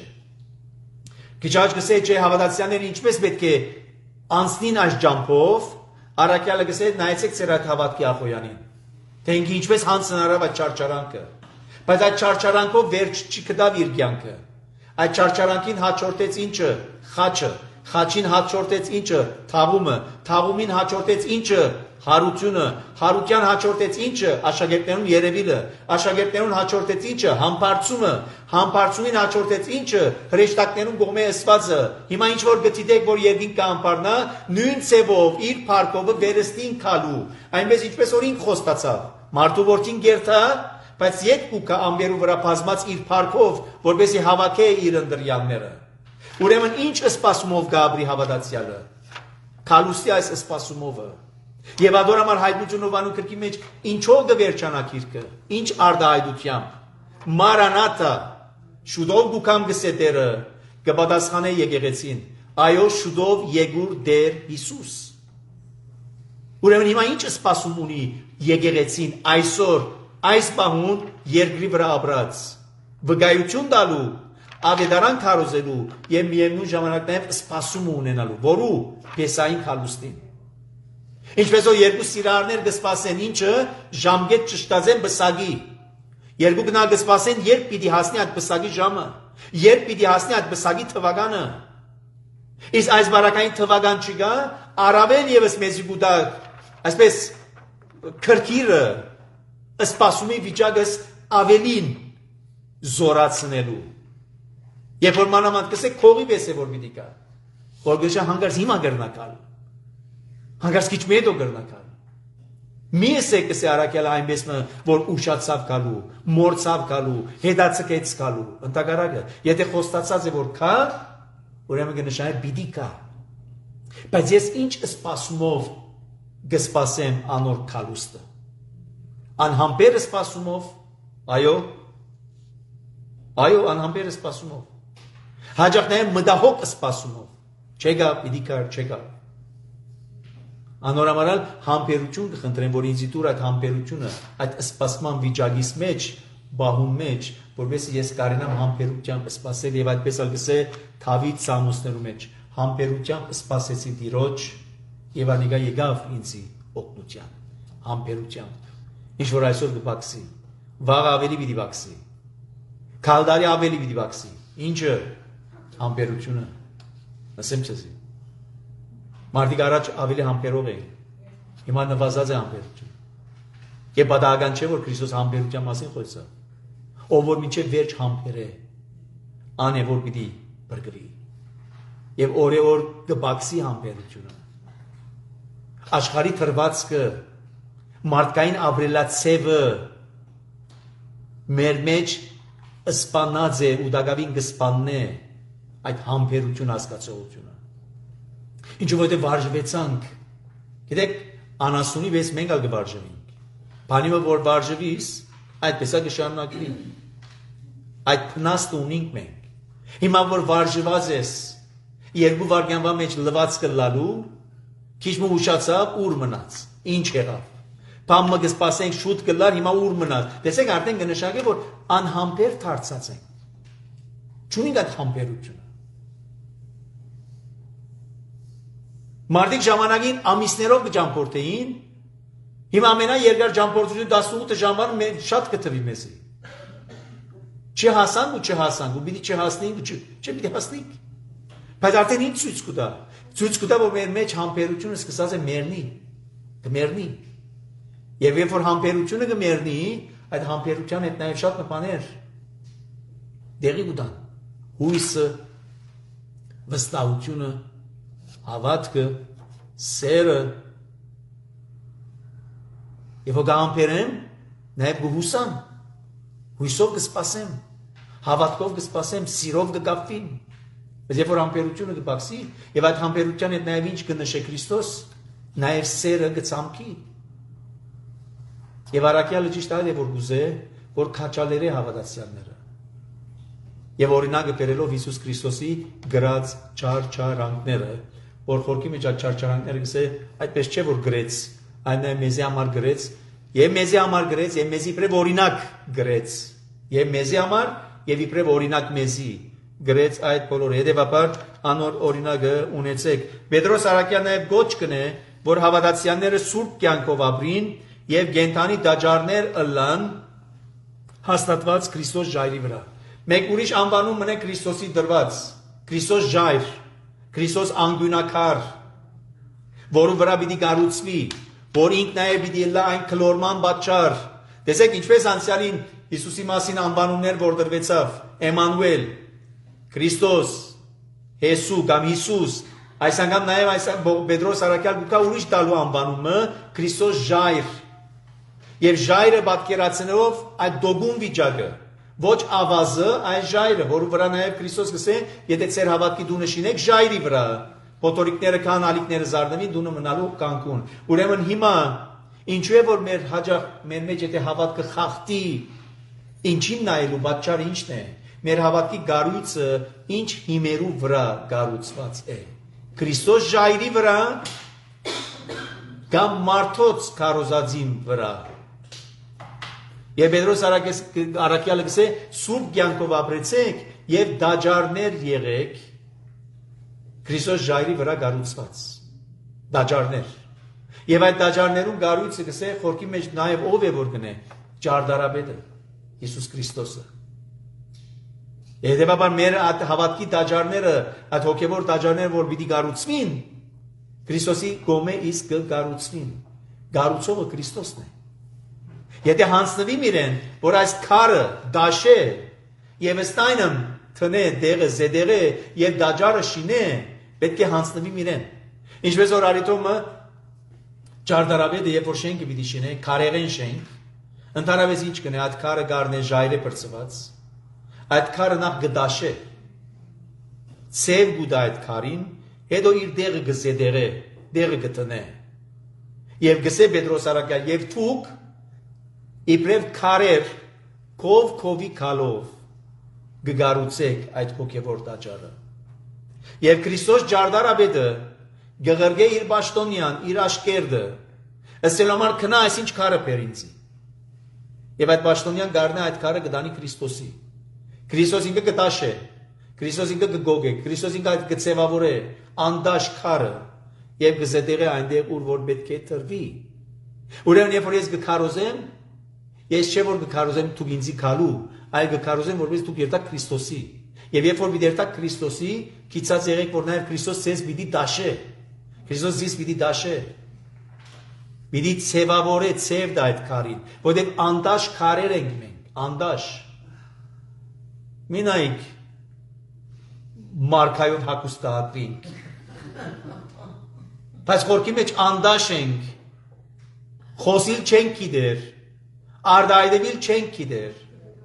Քիչաջ գսե չէ հավատացյալները ինչպես պետք է անցնին այս ջամփով, առաքյալը գսե նայեցեք ձեր այդ հավատքի ախոյանին։ Թե ինքը ինչպես հանցնարավ այդ չարչարանքը։ Բայց այդ չարչարանքով վերջ չի կդավ իր կյանքը։ Այդ չարչարանքին հաջորդեց ինչը, խաչը, խաչին հաջորդեց ինչը, թաղումը, թաղումին հաջորդեց ինչը, հարությունը, հարության հաջորդեց ինչը, աշակերտներուն երևիլը, աշակերտներուն հաջորդեց ինչը, համբարձումը, համբարձումին հաջորդեց ինչը, հրեշտակներուն կողմէ ըսվածը։ Հիմա ինչ որ գտիտեք, որ երկինք կամբարնա, նույն ցևով իր փառքովը վերստին քալու, այնպես ինչպես որ ինք խոստացավ։ Մարդու որդին գերտա, բայց երկուքը ամբերու վրա բազմած իր փառքով, որպեսզի հավաքե իր ընտրյալները։ Ուրեմն ինչ սպասումով գաբրի հավատացյալը։ Քալուստի այս սպասումովը։ Եվ ադորամար հայտնությունով անու քրկի մեջ ինչով կվերջանա քիրքը, ինչ արդահայտությամբ։ Մարանաթա, շուտով գուքամ գսե Տերը, կպատասխանե եկեղեցին, այո շուտով եկուր Տեր Հիսուս։ Ուրեմն հիմա ինչ սպասում ունի եկեղեցին այսօր, այս պահուն երկրի վրա ապրած, վկայություն տալու, ավետարան քարոզելու եւ միևնույն ժամանակ նաեւ սպասում ունենալու, որու Պեսային քալուստին։ Ինչպես որ երկու սիրարներ կսպասեն ինչը ժամկետ ճշտածեն բսագի։ Երկու գնա կսպասեն երբ պիտի հասնի այդ բսագի ժամը, երբ պիտի հասնի այդ բսագի թվականը։ Իսկ այս բարակային թվական չկա, առավել եւս մեզի գուտա, այսպես քրքիրը սպասումի վիճակս ավելին զորացնելու։ Երբ որ մանավանդ կսեք քողի պես է որ պիտի կա, որ գշա հանգարց հիմա գրնակալ։ Հանգարց քիչ մեդո գրնակալ։ Մի էսեք կսե առաքյալը այնպես որ ուշացավ գալու, մորցավ գալու, հետացկեց գալու, ընդհանրակը, եթե խոստացած է որ կա, ուրեմն կնշանակի պիտի կա։ Բայց ես ինչ սպասումով կսպասեմ անոր քալուստը։ Անհամբեր սպասումով, այո, անհամբեր սպասումով։ Հաջող նաև մտահոգ սպասումով, չեկա, պիտի կար, չեկա։ Անորամարալ համբերություն կխնդրեմ, որ ինձ դուր այդ համբերությունը, այդ սպասման վիճակից մեջ, բահում մեջ, որովհետեւ ես կարենամ համբերությամբ սպասել եւ այդպես ալ գսե Դավիթ Սամոսներու մեջ, համբերությամբ սպասեցի Տիրոջ եւ անիկա եկավ ինձի օգնության, համբերությամբ։ Ինչ որ այսօր կբացի, վաղ ավելի պիտի բացի, քալդարի ավելի պիտի բացի։ Ինչը համբերությունը, ասեմ չզի։ Մարդիկ առաջ ավելի համբերող էին, հիմա նվազած է համբերությունը։ Եվ պատահական չէ, որ Քրիստոս համբերության մասին խոսա։ Ով որ մինչև վերջ համբեր է, ան է որ պիտի բրգվի։ Եվ օրեօր կբացի համբերությունը։ Աշխարհի թրվածքը, մարդկային ապրելացևը մեր մեջ սպանած է ու դակավին կսպաննե այդ համբերություն հասկացողությունը։ Ինչու որտե վարժվեցանք, գիտեք, անասունի վես մենք ալ կվարժվենք, բանիմը որ վարժվիս, այդպես է կշարունակվի, այդ փնաստը ունենք մենք, հիմա որ վարժված ես, երկու վարգյանվա մեջ լված կլալու, քիչ մը ուշացավ, ուր մնաց, ինչ եղավ, բամը կսպասենք շուտ կլար, հիմա ուր մնաց, տեսեք արդեն կնշակե, որ անհամբեր դարձած ենք, չունենք այդ համբերությունը։ Մարդիկ ժամանակին ամիսներով կջամփորդեին, հիմա ամենաերկար ջամփորդությունը 18 ժամվան շատ կթվի մեզի։ Չհասանք ու չհասանք, ու պիտի չհասնենք ու չպիտի հասնենք։ Բայց արդեն ինչ ցույց կտա։ Ցույց կտա, որ մեր մեջ համբերությունը սկսած է մեռնի, կմեռնի։ Եվ երբ որ համբերությունը կմեռնի, այդ համբերության հետ նաև շատ բաներ դեղի կտան։ Հույսը, վստահությունը, հավատքը, սերը, եւ հոգամբերեմ, նաեւ գուհուսամ, հույսով կսպասեմ, հավատքով կսպասեմ, սիրով կգապվին, բայց երբ որ համբերությունը կբացի, եւ այդ համբերության հետ նաեւ ինչ կնշե Քրիստոս, Նաև սերը գծամքի։ Եվ առաքյալը ճիշտ է որ գուզե, որ քաչալերը հավատացյալները։ Եվ օրինակը բերելով Հիսուս Քրիստոսի գրած չարչարանքները, որ խորքի մեջ այդ չարչարանքները գսե, այդպես չէ որ գրեց, այն մեզի համար գրեց, եւ մեզի համար գրեց, եւ մեզի իբրև օրինակ գրեց, եւ մեզի համար եւ իբրև օրինակ մեզի գրեց այդ բոլորը։ Հետևաբար անոր օրինակը ունեցեք։ Պետրոս առաքյալը նաև գոչ կնե, որ հավատացյալները սուրբ կյանքով ապրին եւ գենթանի դաջարներ ըլլան հաստատված Քրիստոս ժայռի վրա։ Մեկ ուրիշ անվանում մնե Քրիստոսի դրված, Քրիստոս ժայռ, Քրիստոս անգույնակար, որու վրա պիտի կառուցվի, որ ինքն նաև պիտի լա այն քլորման պատճառ։ Տեսեք ինչպես անցյալին Հիսուսի մասին անվանումներ որ դրվեցավ, Էմանուել, Քրիստոս, Հեսու կամ Հիսուս, այս անգամ նաև այս Պետրոս առաքյալ գուկա ուրիշ տալու անվանումը Քրիստոս ժայռ։ Եվ ժայռը պատկերացնելով այդ դոգուն վիճակը, ոչ ավազը, այլ ժայռը, որու վրա նաև Քրիստոս գսե, եթե ծեր հավատքի դունը շինեք ժայռի վրա, փոթորիկները կան, ալիքները զարդվին, դունը մնալու կանգուն։ Ուրեմն հիմա ինչու է որ մեր մեջ եթե հավատքը խախտի, ինչին նայելու պատճառը ինչն է։ Մեր հավատքի գառույցը ինչ հիմերու վրա գառուցված է։ Քրիստոս ժայռի վրա կամ մարդոց քարոզածին վրա։ Եվ Պետրոս առաքյալը գսե սուրբ կյանքով ապրեցեք եւ դաջարներ եղեք Քրիստոս ժայռի վրա գառուցված դաջարներ։ Եվ այդ դաջարներում գառույցը գսե խորքի մեջ նաեւ ով է որ գնե ճարտարապետը Հիսուս Քրիստոսը։ Հետևաբար մեր հավատքի դաջարները, այդ հոգևոր դաջարները որ պիտի գառուցվին Քրիստոսի կողմէ իսկ կգառուցվին։ Գառուցողը Քրիստոսն է։ Եթե հանձնվի իրեն, որ այս քարը դաշե եւ ստայնմ տնե դեղը զեդեղը եւ դաջարը շինե, պետք է հանձնվի իրեն։ Ինչպես որ Արիտոմը ճարտարապետը երբ որ շենքը պիտի շինե, քարեղեն շենք, ընդհանրապես ինչ կնե, այդ քարը գարնե ժայռը բրծված, այդ քարը նախ գդաշե, ցև գուտա այդ քարին, հետո իր դեղը գզեդեղը, դեղը գտնե։ Եվ գսե Պետրոս առաքյալ եւ թուք իբրև քարեր քովի քալով գգարուցեք այդ հոգևոր տաճարը։ Եվ Քրիստոս ճարտարապետը գղրգե իր պաշտոնյան, իր աշկերտը, ըստելոմար քնա այսինչ քարը բերինցի։ Եվ այդ պաշտոնյան գարնը այդ քարը կդանի Քրիստոսի։ Քրիստոս ինքը կտաշե, Քրիստոս ինքը կգոգե, Քրիստոս ինքը այդ կցևավորե, անդաշ քարը եւ գզետեղե այնտեղ ուր որ պետք է տրվի։ Ուրեմն երբ որ ես գքարոզեմ, ես չէ որ գքարոզեմ դուք ինձի քալու, այլ գքարոզեմ որպես դուք երթաք Քրիստոսի։ Եվ երբ որ պիտի երթաք Քրիստոսի, գիծած եղեք որ նաև Քրիստոս ձեզ պիտի դաշե։ Քրիստոս ձեզ պիտի դաշե։ Պիտի ցևավորե ցև դա այդ քարին, որտեղ անդաշ քարեր ենք մենք, անդաշ։ Մինայք մարկայով հակուստահատվինք։ Բայց խորքի մեջ անդաշ ենք, խոսիլ չենք գիտեր, արդայդևիլ չենք գիտեր,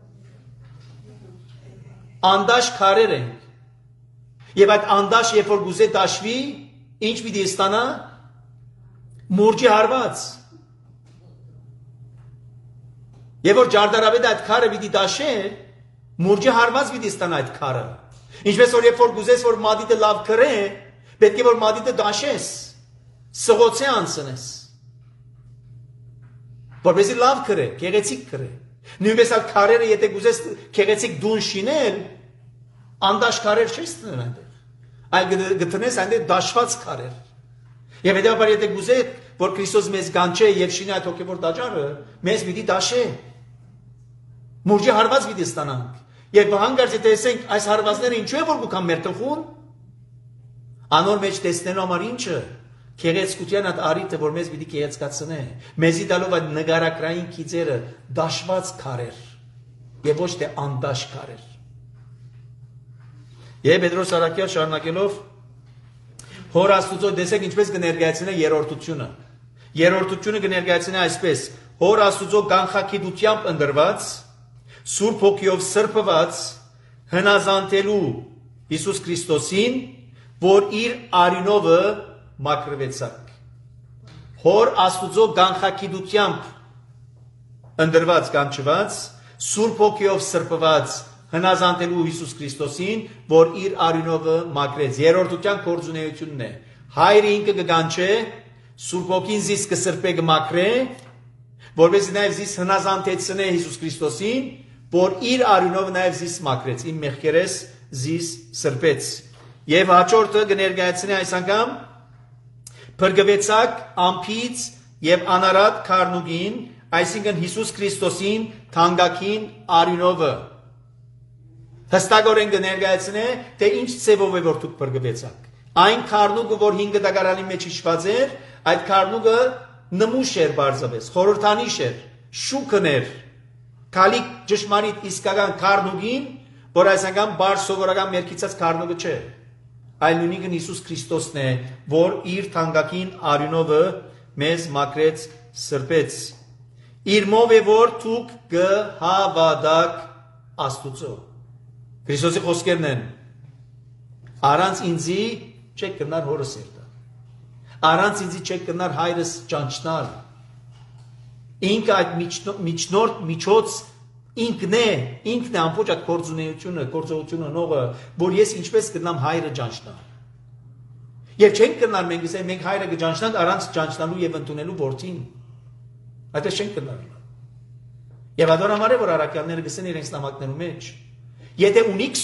անդաշ քարեր ենք։ Եվ այդ անդաշ երբ որ գուզե դաշվի, ինչ պիտի ստանա, մուրջի հարված։ Եվ որ ճարտարապետը այդ քարը պիտի դաշե, մուրջի հարված պիտի ստանա այդ քարը։ Ինչպես որ երբ որ գուզես որ մատիտը լավ քրե, պետք է որ մատիտը դաշես, սղոցե անցնես, որպեսզի լավ քրե, գեղեցիկ քրե։ Նույնպես այդ քարերը եթե գուզես գեղեցիկ դուն շինել, անդաշ քարեր չես տնեն այնտեղ, այլ գտնես այնտեղ դաշված քարեր։ Եվ հետևաբար եթե գուզեք որ Քրիստոս մեզ կանչե եւ շինի այդ հոգեվոր տաճարը, մեզ պիտի դաշե, մուրջի հարված պիտի ստանանք։ Եվ հանգարց եթե տեսենք այս հարվածները ինչու է որ գուքան մեր տխուն, անոր մեջ տեսնելու համար ինչը, գեղեցկության այդ արիտը, որ մեզ պիտի գեղեցկացնե, մեզի տալով այդ նգարակրային քիծերը դաշված քարեր եւ ոչ թե անդաշ քարեր։ Եվ Պետրոս առաքյալ շարունակելով Հոր Աստուծո տեսեք ինչպես կներկայացնե երրորդությունը։ Երրորդությունը կներկայացնե այսպես. Հոր Աստուծո կանխագիտությամբ ընտրված, Սուրբ Հոգիով սրբված, հնազանդելու Հիսուս Քրիստոսին, որ իր արյունովը մաքրվեցաք։ հոր Աստուծո գանխագիտությամբ ընդրված կանչված, Սուրբ Հոգիով սրբված հնազանդելու Հիսուս Քրիստոսին, որ իր արյունովը մաքրեց։ Երրորդության գործունեությունն է։ Հայրը ինքը կգանչե, Սուրբ Հոգին զիս կսրբե կմաքրե, որովհետեւ նաև զիս հնազանդեցնե Հիսուս Քրիստոսին, որ իր արյունով նաև զիս մաքրեց, իմ մեղքերես զիս սրբեց։ Եվ հաջորդը կներկայացնի այս անգամ փրկվեցակ ամփից եւ անարատ քարնուգին, այսինքն Հիսուս Քրիստոսին թանկագին արյունովը։ Հստակորեն կներկայացնե, թե ինչ ծևով է որ դուք փրկվեցաք։ Այն քարնուգը, որ 5 դագարանի մեջ հիշված էր, այդ քարնուգը նմուշ էր բարձավես, խորհրդանիշ էր, շուքն էր, քալիկ ճշմարիտ իսկական քարնուգին, որ այս անգամ բարձ սովորական մերքիցած քարնուգը չէ, այլ նույնիկն Հիսուս Քրիստոսն է, որ իր թանկագին արյունովը մեզ մաքրեց, սրբեց։ Իր մով է որ դուք կհավատաք Աստուծո։ Քրիստոսի խոսքերն են. առանց ինձի չեք կնար հորը սերտը, առանց ինձի չեք կնար հայրս ճանչնալ, ինքը այդ միջնորդ միջոց ինքն է ամբողջ այդ գործողությունը նողը, որ ես ինչպես կնամ հայրը ճանչնալ։ Եվ չենք կնար մենք ասենք մենք հայրը կճանչնանք առանց ճանչնալու եւ ընդունելու որդին։ Այդպես չենք կնար։ Եվ ադոր համար է որ առաքյալները գսեն իրենց նամակներու մեջ, եթե ունիք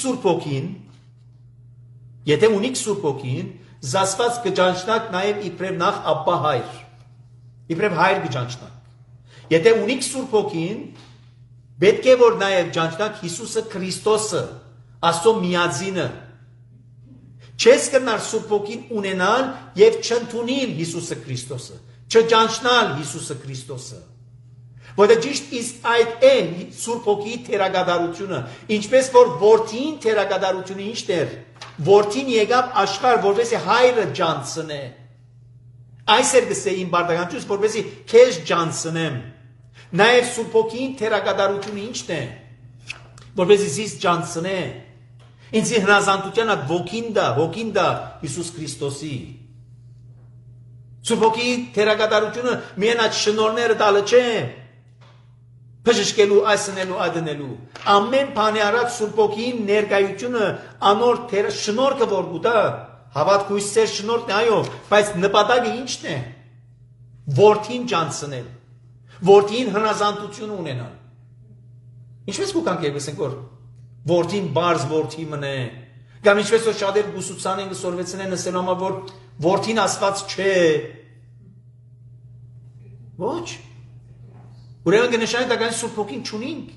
Սուրբ Հոգին, զասված կճանչնաք նաև իբրև նախ Աբբա հայր, իբրև հայր կճանչնաք։ Եթե ունիք Սուրբ Հոգին, պետք է որ նաև ճանչնաք Հիսուսը Քրիստոսը, Աստծո միածինը։ Չես կնար Սուրբ Հոգին ունենալ եւ չընդունել Հիսուսը Քրիստոսը, չճանչնալ Հիսուսը Քրիստոսը։ Որտեղ ճիշտ իսկ այդ է Սուրբ Հոգիի թերագադարությունը, ինչպես որ որդին թերագադարությունը ինչն էր, որդին եկավ աշխարհ, որովհետեւ հայրը ջանցնե։ Այս էր գսեին բարդականությունս, որովհետեւ քեզ ջանցնեմ։ Նաև Սուրբ Հոգին թերագադարությունը ինչն է, որովհետեւ զիս ջանցնե։ Ինձի հնազանդության այդ հոգին դա Հիսուս Քրիստոսի։ Սուրբ Հոգիի թերագադարությունը միայն այդ շնորհները տալը չէ, բժշկելու, այսնելու, ադնելու։ Ամեն բանի արած Սուրբ Հոգիի ներկայությունը անոր շնորհքը որ գուտա, հավատքույսեր շնորհն է, այո, բայց նպատակը ինչն է։ Որդին ջանցնել, որդին հնազանդություն ունենալ։ Ինչպես կուքանք եկվեսենք որ որդին բարձ որդի մնե, կամ ինչպես որ շատեր գուսուցան են գսորվեցնեն ասելու համար որ որդին ասված չէ։ Ոչ։ Ուրեմն կնշանի տականի Սուրբ Հոգին չունինք։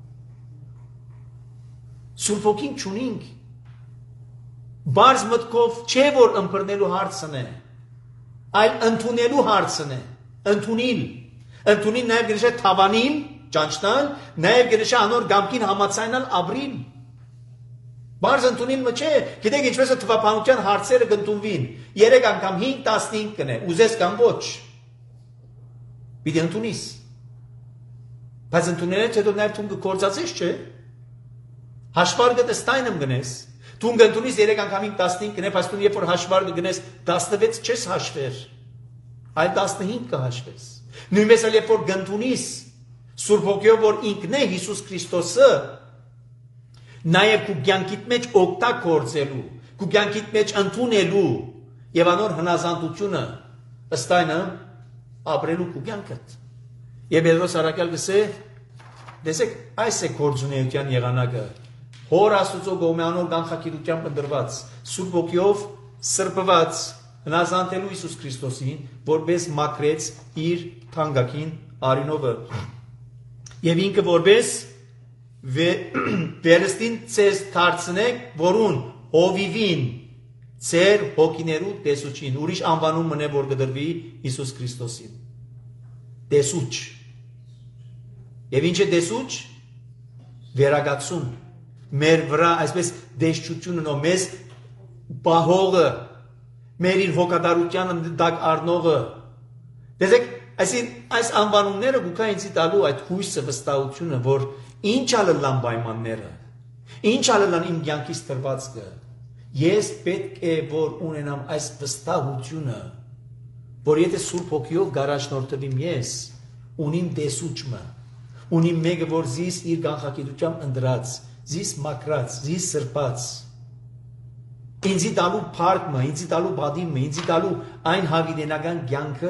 Սուրբ Հոգին չունինք։ Բարձ մտքով չէ որ ըմբռնելու հարցն է, այլ ընդունելու հարցն է, ընդունիլ նաև կնշա թավանիլ, ճանչնալ, նաև կնշա անոր գամքին համացայնալ ապրիլ։ Բարձ ընդունիլ մը չէ, գիտեք ինչպես է թվապանության հարցերը կընդունվին, 3 անգամ 5-15 կնե, ուզես կամ ոչ, պիտի ընդունիս, բայց ընդունելից հետո նաև թուն կկործածես չէ, հաշվարգը տստայնմ գնես, թուն կընդունիս 3 անգամին 15 կնե, բայց թուն երբ որ հաշվարգը գնես 16 չես հաշվեր, այլ 15 կհաշվես, նույնպես էլ երբ որ կընդունիս Սուրբ Հոգիով որ ինքն է Հիսուս Քրիստոսը, նաև քու կյանքիդ մեջ օգտագործելու, քու կյանքիդ մեջ ընդունելու եւ անոր հնազանդությունը ըստ այնը ապրելու քու կյանքդ։ Եվ Պետրոս առաքյալ գսե, դեսեք, այս է գործունեության եղանակը, հոր Աստուծո գոմյանոր գանխագիտությամբ ընդրված, Սուրբ Հոգիով սրբված, հնազանդելու Հիսուս Քրիստոսին, որպես մաքրեց իր թանկագին արյունովը։ Եվ ինքը որպես վերստին ցես դարձնեք, որուն հովիվին ցեր հոգիներու տեսուչին, ուրիշ անվանում մնե որ կդրվի Հիսուս Քրիստոսին։ Տեսուչ։ Եվ ինչ է տեսուչ։ Վերագացում։ Մեր վրա այսպես դեշչությունը նո մեզ բահողը, մեր իր հոգատարությանը դակ առնողը։ Տեսեք, այս անվանումները գուքա ինձի տալու այդ հույսը վստահությունը, որ ինչ ալլան պայմանները, ինչ ալլան իմ կյանքից տրվածքը, ես պետք է որ ունենամ այս վստահությունը, որ եթե Սուրբ Հոգիով գարաշնորհվիմ ես, ունիմ դեսուճմը, ունիմ մեկը, որ զիս իր գանխագիտությամբ ընդրած, զիս մակրած, զիս սրբած, ինձի տալու փառքը, ինձի տալու բադիմը, ինձի տալու այն հավիտենական կյանքը,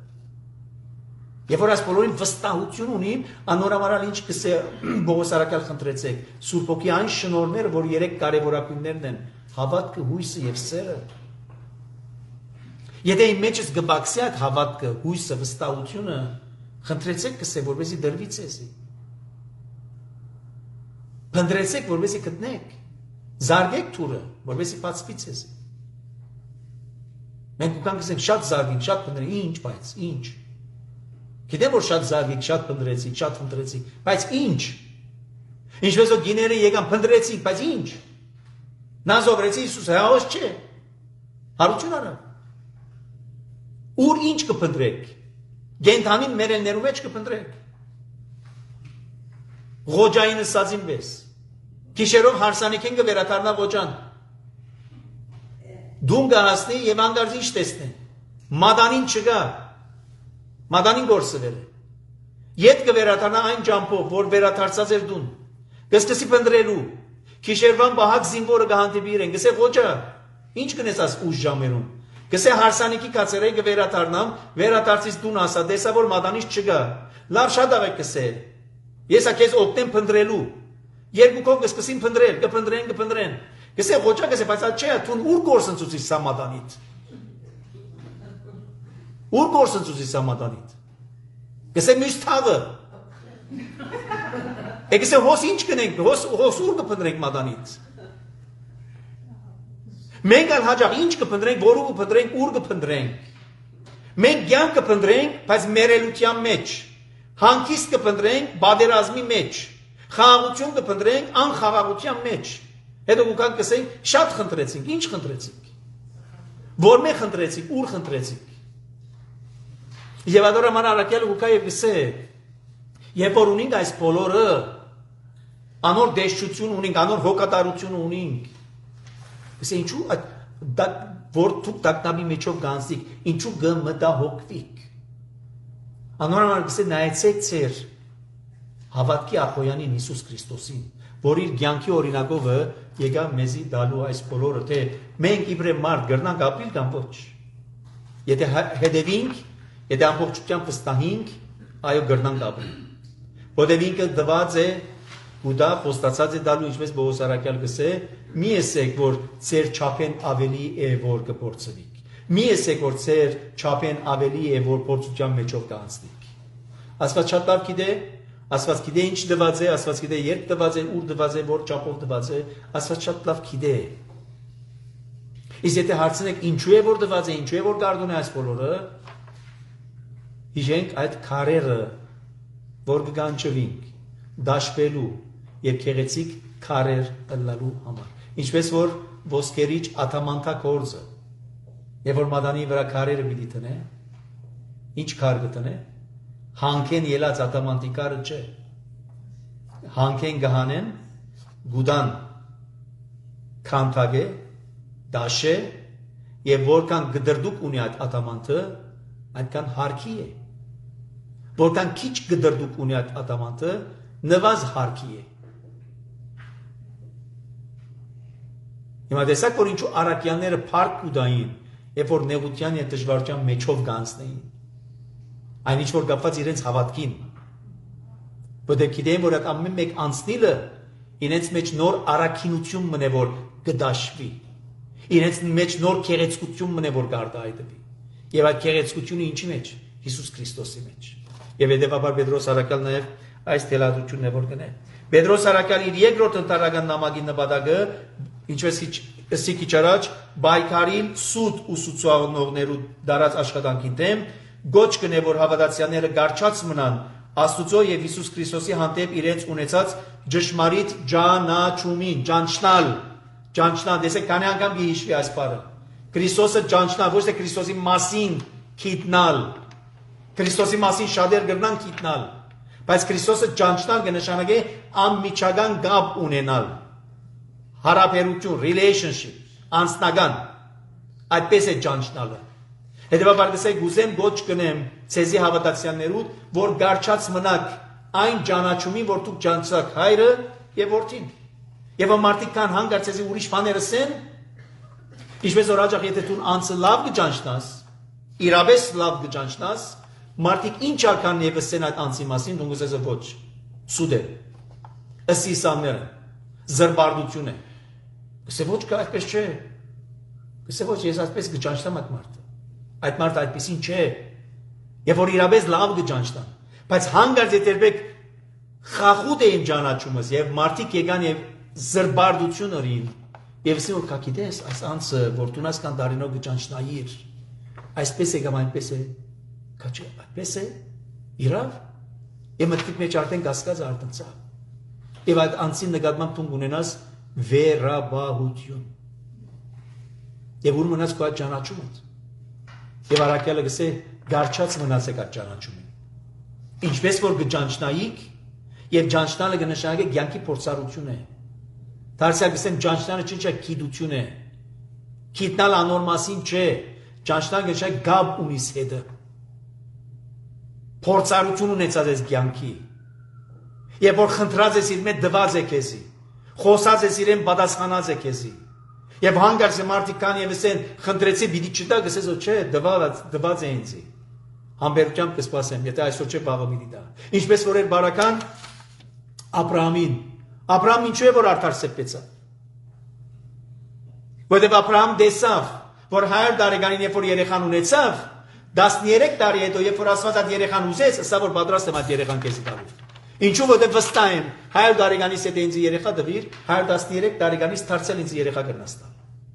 Եվ որ այս բոլորին վստահություն ունիմ, անորամարալ ինչ կսե Պողոս առաքյալ խնդրեցեք, Սուրբ Հոգի այն շնորհները, որ երեք կարևորակույններն են, հավատքը, հույսը եւ սերը։ Եթե իմ մեջս գբաքսի այդ հավատքը, հույսը, վստահությունը, խնդրեցեք կսե, որպեսզի դրվի ցեզի։ Փնտրեցեք, որպեսզի գտնեք։ Զարգեք թուրը, որպեսզի բացվի ցեզի։ Մենք ուքան կսենք շատ զարգին, շատ փնտրի, ինչ, բայց ինչ։ Գիտեմ որ շատ զարգիկ, շատ փնտրեցիք, շատ փնտրեցիք, բայց ինչ։ Ինչպես որ գիները եկան փնտրեցիք, բայց ինչ։ Նա զոհվեց Հիսուսը, հաոս չէ։ Հարություն արա։ Ուր ինչ կփնտրեք։ Գենթանին մերելներու մեջ կփնտրեք։ Ղոջային ասածին պես։ Գիշերով հարսանիքին կվերադառնա ղոջան։ Դուն գահասնի եւ անգարզ ինչ տեսնեն։ Մադանին չգա։ Մադանին գործվել է։ Ետ կվերադառնա այն ջամփով, որ վերադարձած էր դուն։ Կսկսի փնտրելու։ Քիշերվան բահակ զինվորը կհանդիպի իրեն, գսե ղոջա։ Ինչ կնես աս ուժ ժամերում։ Գսե հարսանիքի կացերե կվերադառնամ, վերադարձից դուն ասա, դեսա որ մադանից չգա։ Լավ շատ աղեք կսե։ Ես ակես օգնեմ փնտրելու։ Երկուքով կսկսին փնտրել, կփնտրեն։ Գսե ղոջա գսե, բայց այդ չէ, դուն ուր գործընծուցի սա մադանից։ Ուր գործընծուցի սա մադանից։ Գսե մյուս թաղը։ Գսե հոս ինչ կնենք, հոս ուր կփնտրենք մադանից։ Մենք ալ հաջող ինչ կփնտրենք, որու կփնտրենք, ուր կփնտրենք։ Մենք կյանք կփնտրենք, բայց մերելության մեջ։ Հանգիստ կփնտրենք բادرազմի մեջ։ Խաղաղություն կփնտրենք անխաղաղության մեջ։ Հետո ուքան կսենք շատ խնդրեցինք, ինչ խնդրեցինք։ Որ մենք խնդրեցինք, ուր խնդրեցինք։ Եվ adorăման առաքյալը ուքա եւ գսե։ Երբ որ ունենք այս բոլորը, անոր դեշչություն ունենք, անոր հոգատարություն ունենք։ Գսե ինչու որ դուք տակնաբի մեջով գանցիկ, ինչու գմտահոգվիկ։ Անորոման գսե նայեցեք ծեր հավատքի ախոյանին Հիսուս Քրիստոսին, որ իր կյանքի օրինակով եկա մեզի դալու այս բոլորը, թե մենք իբրե մարդ գրնանք ապրիլ կամ ոչ։ Եթե հետևենք, եթե ամբողջությամբ վստահենք, այո գրնանք ապրիլ։ Որտեղ ինքը դված է Ուդա խոստացած է դալու, ինչպես Պողոս առաքյալ գսե, մի եսեք, որ ծեր չափեն ավելի է, որ կփորձվիք։ Մի եսեք, որ ծեր չափեն ավելի է, որ փորձության մեջով կանցնիք։ Աստված շատ լավ գիտե, Աստված գիտե ինչ դված է, Աստված գիտե երբ դված է, ուր դված է, որ չափով դված է, Աստված շատ լավ գիտե։ Իսկ եթե հարցնեք ինչու է որ դված է, ինչու է որ գարդուն է այս բոլորը, հիշենք այդ քարերը, որ կգանչվենք, դաշվելու եւ քեղեցիկ քարեր ըլլալու համար։ Ինչպես որ ոսկերիչ աթամանթա կորձը, եւ որ մադանի վրա քարերը պիտի տնե, ինչ քար կտնե, հանքեն ելած աթամանտի քարը չէ։ Հանքեն գահանեն, գուդան քանթագե, դաշե եւ որքան գդրդուկ ունի այդ աթամանտը, այդքան հարկի է։ Որքան քիչ գդրդուկ ունի այդ աթամանտը, նվազ հարկի է։ Հիմա տեսակ, որ ինչու առաքյալները փառք կուտային, երբ որ նեղության եւ դժվարության մեջով գանցնեին։ Այն ինչ որ կապված իրենց հավատքին։ Որտեղ գիտեն, որ այդ ամեն մեկ անցնիլը իրենց մեջ նոր առաքինություն մնե որ կդաշվի։ Իրենց մեջ նոր քեղեցկություն մնե որ գարտահայտվի։ Եվ այդ քեղեցկությունը ինչի մեջ։ Հիսուս Քրիստոսի մեջ։ Եվ հետևաբար Պետրոս առաքյալն նաև այս թելադրությունն է որ գնե։ Պետրոս առաքյալի իր երկրորդ ընտարական նամակի նպատակը, ինչպես քիչ առաջ, բայկարին սուտ ուսուցողներու դարած աշխատանքին դեմ գոչ կնե որ հավատացյալները գարչած մնան Աստուծո եւ Հիսուս Քրիստոսի հանդեպ իրենց ունեցած ճշմարիտ ճանաչումին, ճանչնալ, դեսեք քանի անգամ հիշվի այս բառը։ Քրիստոսը ճանչնալ, ոչ թե Քրիստոսի մասին քիտնալ։ Քրիստոսի մասին շատեր գրնան քիտնալ, բայց Քրիստոսը ճանչնալ կնշանակե անմիջական գապ ունենալ։ Հարաբերություն, relationship, անձնական, այդպես է ճանչնալը։ Հետևաբար գսեք գուզեմ գոչ կնեմ ցեզի հավատացյալներուդ, որ գարչած մնաք այն ճանաչումին, որ դուք ճանաչաք հայրը եւ որդին։ Եվ մարդիկ կան հանգարց ցեզի ուրիշ բաներ ասեն, ինչպես որ հաջող եթե դու անցը լավ կճանչնաս, իրապես լավ կճանչնաս, մարդիկ ինչ արկան եւ ասեն այդ անցի մասին, դու գսես ոչ, սուդ է, ասիսամները, զրբարդություն է։ Գսե ոչ կա այդպես չէ։ Գսե ոչ ես այդպես կճանչնամ այդ մարդը։ Այդ մարդը այդպեսին չէ, եւ որ իրապես լավ կճանչնան, բայց հանգարց եթե խախուտ է իմ ճանաչումս եւ մարդիկ եկան եւ զրբարդություն օրին եւ ասին որ կգիտես այս անձը որ դունաս կան դարինով կճանչնայիր այսպես է կամ այնպես է քաչի այդպես է իրավ եւ մտքիդ մեջ արդեն կասկած արտնցա եւ այդ անձին նկատմամբ դու ունենաս վերաբահություն եւ ուր մնաց քո այդ ճանաչումը եւ արաքյալը գսե գարչած մնացեք այդ ճանաչումին ինչպես որ կճանչնայիք եւ ճանչնալը կնշանակե կյանքի փորձառություն է դարձյալ գսեմ ճանչնալը չէ գիտություն է գիտնալ անոր մասին չէ ճանչնալը գշակ գաբ ունիս հետը փորձառություն ունեցած ես կյանքի եւ որ խնդրած ես իր մեջ դված է քեզի խոսած ես իրեն պատասխանած է քեզի եւ հանգարց մարդիկ կան եւ ասեն խնդրեցի պիտի չտա գսես որ չէ դված է ինձի համբերությամբ կսպասեմ եթե այսօր չէ վաղը պիտի տա ինչպես որ էր բարական Աբրահամին Աբրահամն ինչու է որ արդար սեպեցավ որտեղ Աբրահամ տեսավ որ 100 տարեկանին երբ որ երեխան ունեցավ 13 տարի հետո երբ որ Աստված այդ երեխան ուզեց ասա որ պատրաստ եմ այդ երեխան քեզի տալու ինչու որտեղ վստահ եմ 100 տարեկանից եթե ինձ երեխա դվիր 113 տարեկանից դարձել ինձ երեխա կրնաս տալ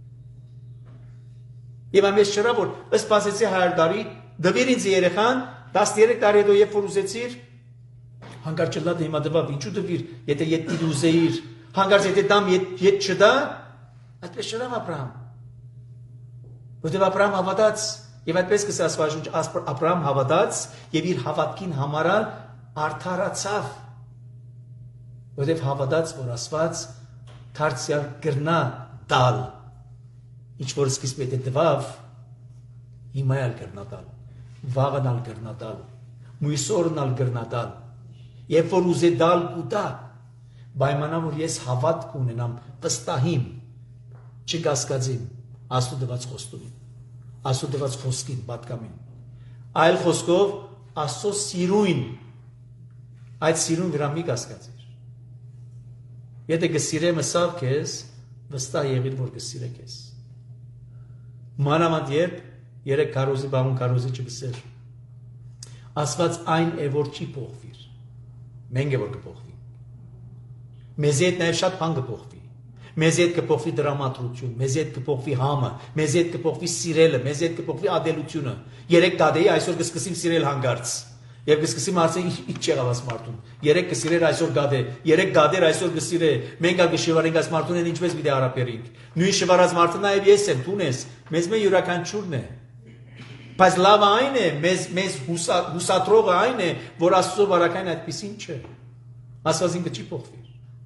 եւ ամես չրա որ սպասեցի 100 տարի դվիր ինձ երեխան 13 տարի հետո երբ որ ուզեցիր հանկարծ չլա դե հիմա դվավ ինչու դվիր եթե ետ ուզեիր հանկարծ եթե դամ ետ չդա այդպես չրավ Աբրահամ որտեղ Աբրահամ հավատաց եւ այդպես կսա Աստվածաշունչ Աբրահամ հավատաց եւ իր հավատքին համարալ արդարացավ որտեղ հավատաց որ Աստված դարձյալ կրնա տալ ինչ որ սկիզբը դե դվավ հիմա էլ կրնա տալ վաղն ալ կրնա տալ մույսորն ալ կրնա տալ երբ որ ուզե դալ կուտա պայմանա որ ես հավատք ունենամ վստահիմ չկասկածիմ Աստծո դված խոստումին Աստծո դված խոսքին պատկամին այլ խոսքով Աստծո սիրուն այդ սիրուն վրա մի կասկածիր եթե կսիրեմ ասավ քեզ վստահ եղիր որ կսիրե քեզ մանավանդ երբ երեք քարոզի բաղուն քարոզի չգսեր Աստված այն է որ չի փոխվիր մենք է որ կփոխվի մեզ հետ նաև շատ բան կփոխվի մեզ հետ կփոխվի դրամատրություն մեզ հետ կփոխվի համը մեզ հետ կփոխվի սիրելը մեզ հետ կփոխվի ադելությունը երեք գադեի այսօր կսկսեմ սիրել հանգարց եւ կսկսեմ ասել ինչ եղավ աս մարդուն երեք կսիրեր այսօր գադե երեք գադեր այսօր կսիրե մենք ալ կշվարենք աս մարդուն են ինչպես պիտի հարաբերենք նույն շվարած մարդը նաև ես եմ դու ես մեզ մե յուրաքանչյուրն է բայց լավ այն է մեզ հուսատրողը այն է որ Աստծո բարակային այդպեսին չէ Աստված ինքը չի փոխվի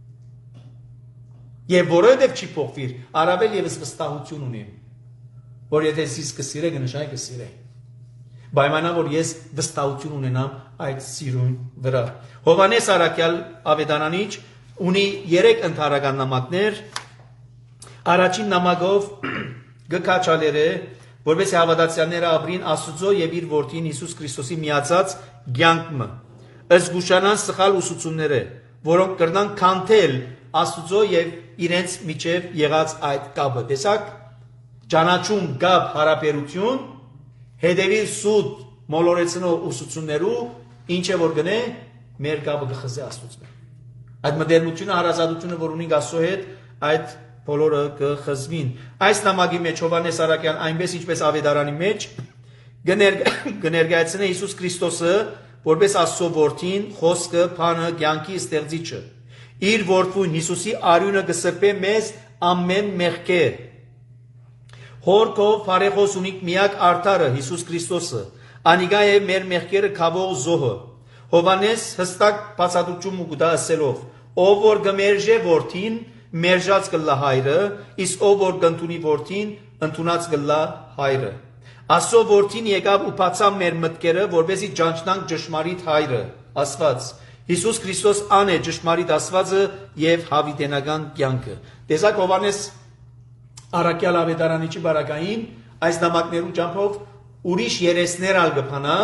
եւ որովհետեւ չի փոխվի առավել եւս վստահություն ունեմ որ եթե ես կսիրե կնշանակի կսիրե պայմանա որ ես վստահություն ունենամ այդ սիրուն վրա Հովանես Արաքյալ Ավետարանիչ ունի 3 ընդհանրական նամակներ առաջին նամակով գկաչալերը որովհետեւ հավատացյալները ապրին Աստծո եւ իր որդին Հիսուս Քրիստոսի միացած կյանքը զգուշանան սխալ ուսուցումները որոնք կրնան քանթել Աստծո եւ իրենց միջև եղած այդ կապը տեսակ ճանաչում գապ հարաբերություն հետևի սուտ մոլորեցնող ուսուցումներու ինչ է որ գնե մեր կապը կխզի Աստծո այդ մտերմությունը հարազատությունը որ ունենք Աստծո հետ այդ բոլորը կխզվին այս նամակի մեջ Հովանես Արաքյան այնպես ինչպես Ավետարանի մեջ կներկայացնե Հիսուս Քրիստոսը որպես Աստծո որդին խոսքը բանը կյանքի ստեղծիչը իր որդուն Հիսուսի արյունը կսրբե մեզ ամեն մեղքեր Հորքով բարեխոս ունիկ միակ արդարը Հիսուս Քրիստոսը անիգա է մեր մեղքերը քավող զոհը Հովանես հստակ բացատրություն կտա ասելով ով որ գմերժե որդին մերժած կլա հայրը իսկ ով որ կընդունի որդին ընդունած կլա հայրը Աստծո որդին եկավ ու բացավ մեր մտքերը, որպեսզի ճանչնանք ճշմարիտ հայրը, Աստված։ Հիսուս Քրիստոս ան է ճշմարիտ Աստվածը եւ հավիտենական կյանքը։ Տեսակ Հովհաննես Առաքյալ Ավետարանիչի բարակային այս նամակներու ճամփով ուրիշ երեսներ ալ գփանա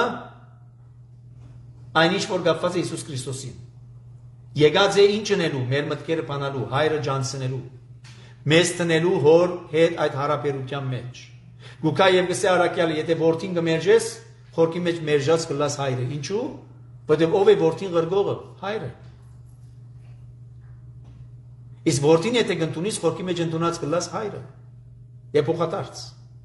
այնինչ որ կապված է Հիսուս Քրիստոսին։ Եկած է ինչ անելու, մեր մտքերը բանալու, հայրը ջանցնելու, մեզ տնելու հոր հետ այդ հարաբերության մեջ։ Գուկա եւ գսե Առաքյալը, եթե որդին կմերժես, խորքի մեջ մերժած կլաս հայրը։ Ինչու՞։ Որտեղ ով է որդին ղրգողը, հայրը։ Իսկ որդին եթե կընդունիս, խորքի մեջ ընդունած կլաս հայրը։ Եվ փոխադարձ։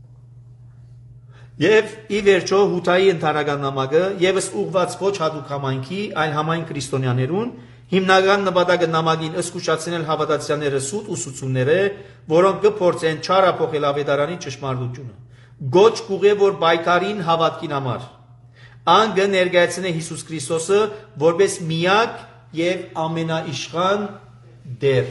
Եվ ի վերջո Հութայի ընդհանրական նամակը եւս ուղված ոչ հատուկ համայնքի, այլ համայն քրիստոնյաներուն, հիմնական նպատակը նամակին ըսկուշացնել հավատացյալները սուտ ուսուցումները, որոնք կփորձեն չարափոխել ավետարանի ճշմարտությունը։ Գոչ կուղե որ բայկարին հավատքին համար։ Ան կներկայացնե Հիսուս Քրիստոսը որպես միակ եւ ամենաիշխան դեր։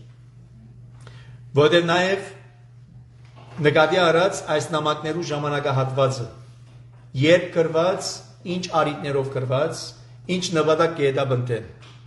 Որտեղ նաեւ նկատի առած այս նամակներու ժամանակահատվածը, երբ գրված, ինչ արիտներով գրված, ինչ նպատակ կհետապնդեն։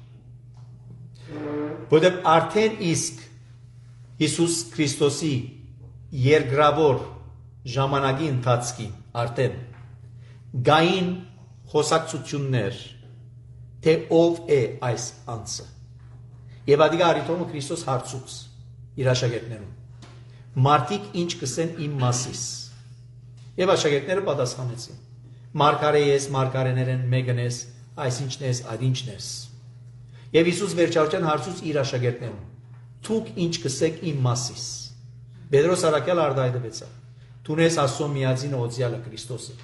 Որտեղ արդեն իսկ Հիսուս Քրիստոսի երկրավոր ժամանակի ընթացքի արդեն գային խոսակցություններ, թե ով է այս անձը։ Եվ ադիգա արիտոմը Քրիստոս հարցուց իր աշակերտներուն։ Մարդիկ ինչ կսեն իմ մասիս։ Եվ աշակերտները պատասխանեցին։ Մարգարե ես, մարգարեներ են, մեկն ես, այս ինչն ես, այդ ինչն ես։ Եվ Հիսուս վերջավորության հարցուց իր աշակերտներուն։ Դուք ինչ կսեք իմ մասիս։ Պետրոս Առաքյալ արտահայտվեցավ։ Դու ես Աստծո միածին օծյալը Քրիստոսը։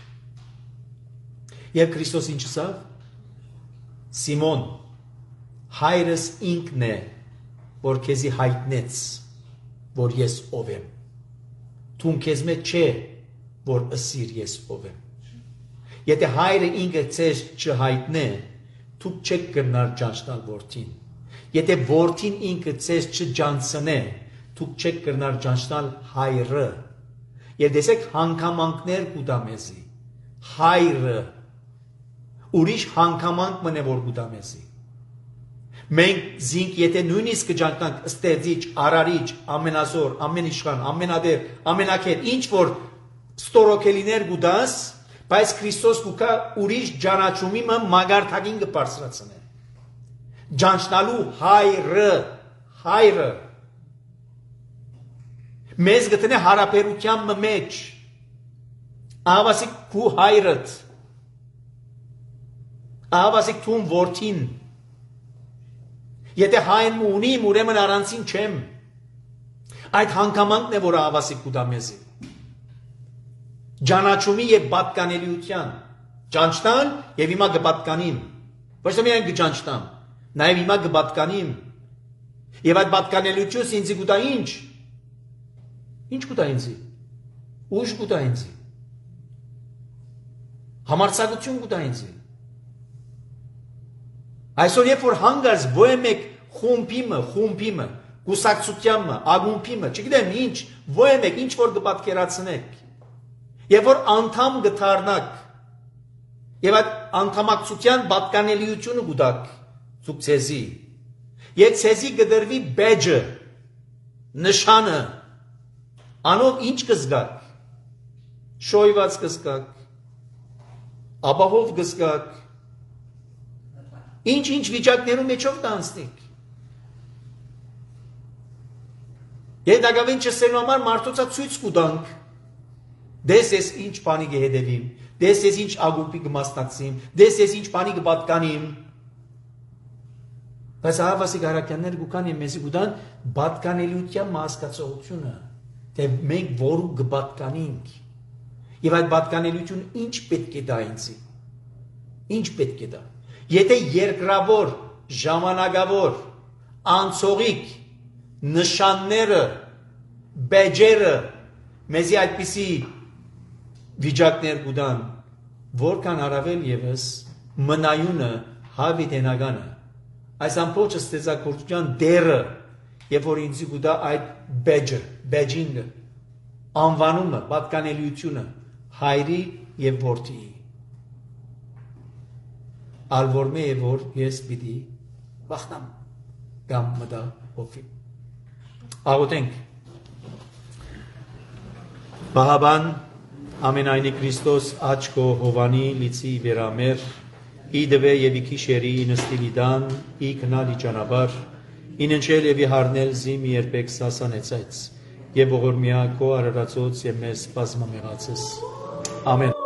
Եվ Քրիստոս ինչ ասավ։ Սիմոն, հայրս ինքն է, որ քեզի հայտնեց, որ ես ով եմ։ Դու քեզ մեջ չէ, որ ասիր ես ով եմ։ Եթե հայրը ինքը ցեզ չհայտնե, դուք չեք կրնար ճանչնալ որդին։ Եթե որդին ինքը ցեզ չջանցնե, դուք չեք կրնար ճանչնալ հայրը։ Եվ դեսեք հանգամանքներ կուտա մեզի։ Հայրը ուրիշ հանգամանք մնե որ կուտա մեզի։ Մենք զինք եթե նույնիսկ կջանկանք ստեղծիչ, արարիչ, ամենազոր, ամենիշխան, ամենադեր, ամենակեր, ինչ որ ստորոքելիներ գուդաս, բայց Քրիստոս կուկա ուրիշ ջանաչումի մագարտակին կբարձրացնե։ Ջանչնալու հայրը մեզ գտնե հարաբերության մեջ ահավասիկ քու հայրդ ահավասիկ թուն որդին եթե հայն ունիմ ուրեմն առանցին չեմ այդ հանգամանքն է որ ահավասիկ կուտա մեզի ջանաչումի եւ պատկանելիության ճանչտան եւ հիմա կպատկանիմ ոչ թե միայն կճանչտամ նաեւ հիմա կպատկանիմ եւ այդ պատկանելիությունը ինձ կուտա ինչ կուտա ինձ ուժ կուտա ինձ համարձակություն կուտա ինձ այսօր երբ որ հանգարց ոյմեք խումբիմը կուսակցությամը ագումբիմը չգիտեմ ինչ ոյմեք ինչ որ կպատկերացնեք եւ որ անդամ գթարնակ եւ այդ անդամակցության պատկանելիությունը գուտակ ցուկ ցեզի եւ ցեզի գդրվի բեջը նշանը անով ինչ կզգաք շոյված կզգաք ապահով կզգաք ինչ վիճակներում մեջով տանցնիք եւ դակավին չսելու համար մարդոցա ցույց կուտանք դես ես ինչ բանի կհետևիմ դես ես ինչ ագումբի կմասնակցիմ դես ես ինչ բանի կպատկանիմ բայց ահավասիկ հարակյաններ գուկան եւ մեզի գուտան պատկանելիության հասկացողությունը թե մենք որու կպատկանինք եւ այդ պատկանելիությունը ինչ պետք է դա ինձի ինչ պետք է դա եթե երկրավոր ժամանակավոր անցողիկ նշանները բեջերը մեզի այդպիսի վիճակներ կուտան որքան առավել եւս մնայունը հավիտենականը այս ամբողջ ստեզակորության դերը երբ որ ինձ կուտա այդ բեջինգը անվանումը պատկանելիությունը հայրի եւ որդի ալվորմե որ ես պիտի բախնամ կամ մտա օֆի աղոթենք Բահաբան ամենայնի Քրիստոս աչքո հովանի լիցի վերամեր իդվե եւ իքիշերի նստիլիդան ի կնալի ճանապար իննչել եւ իհարնել զիմ երբեք սասանեցած եւ ողորմյա քո արարածոց եւ մեզ բազմամեղացես ամեն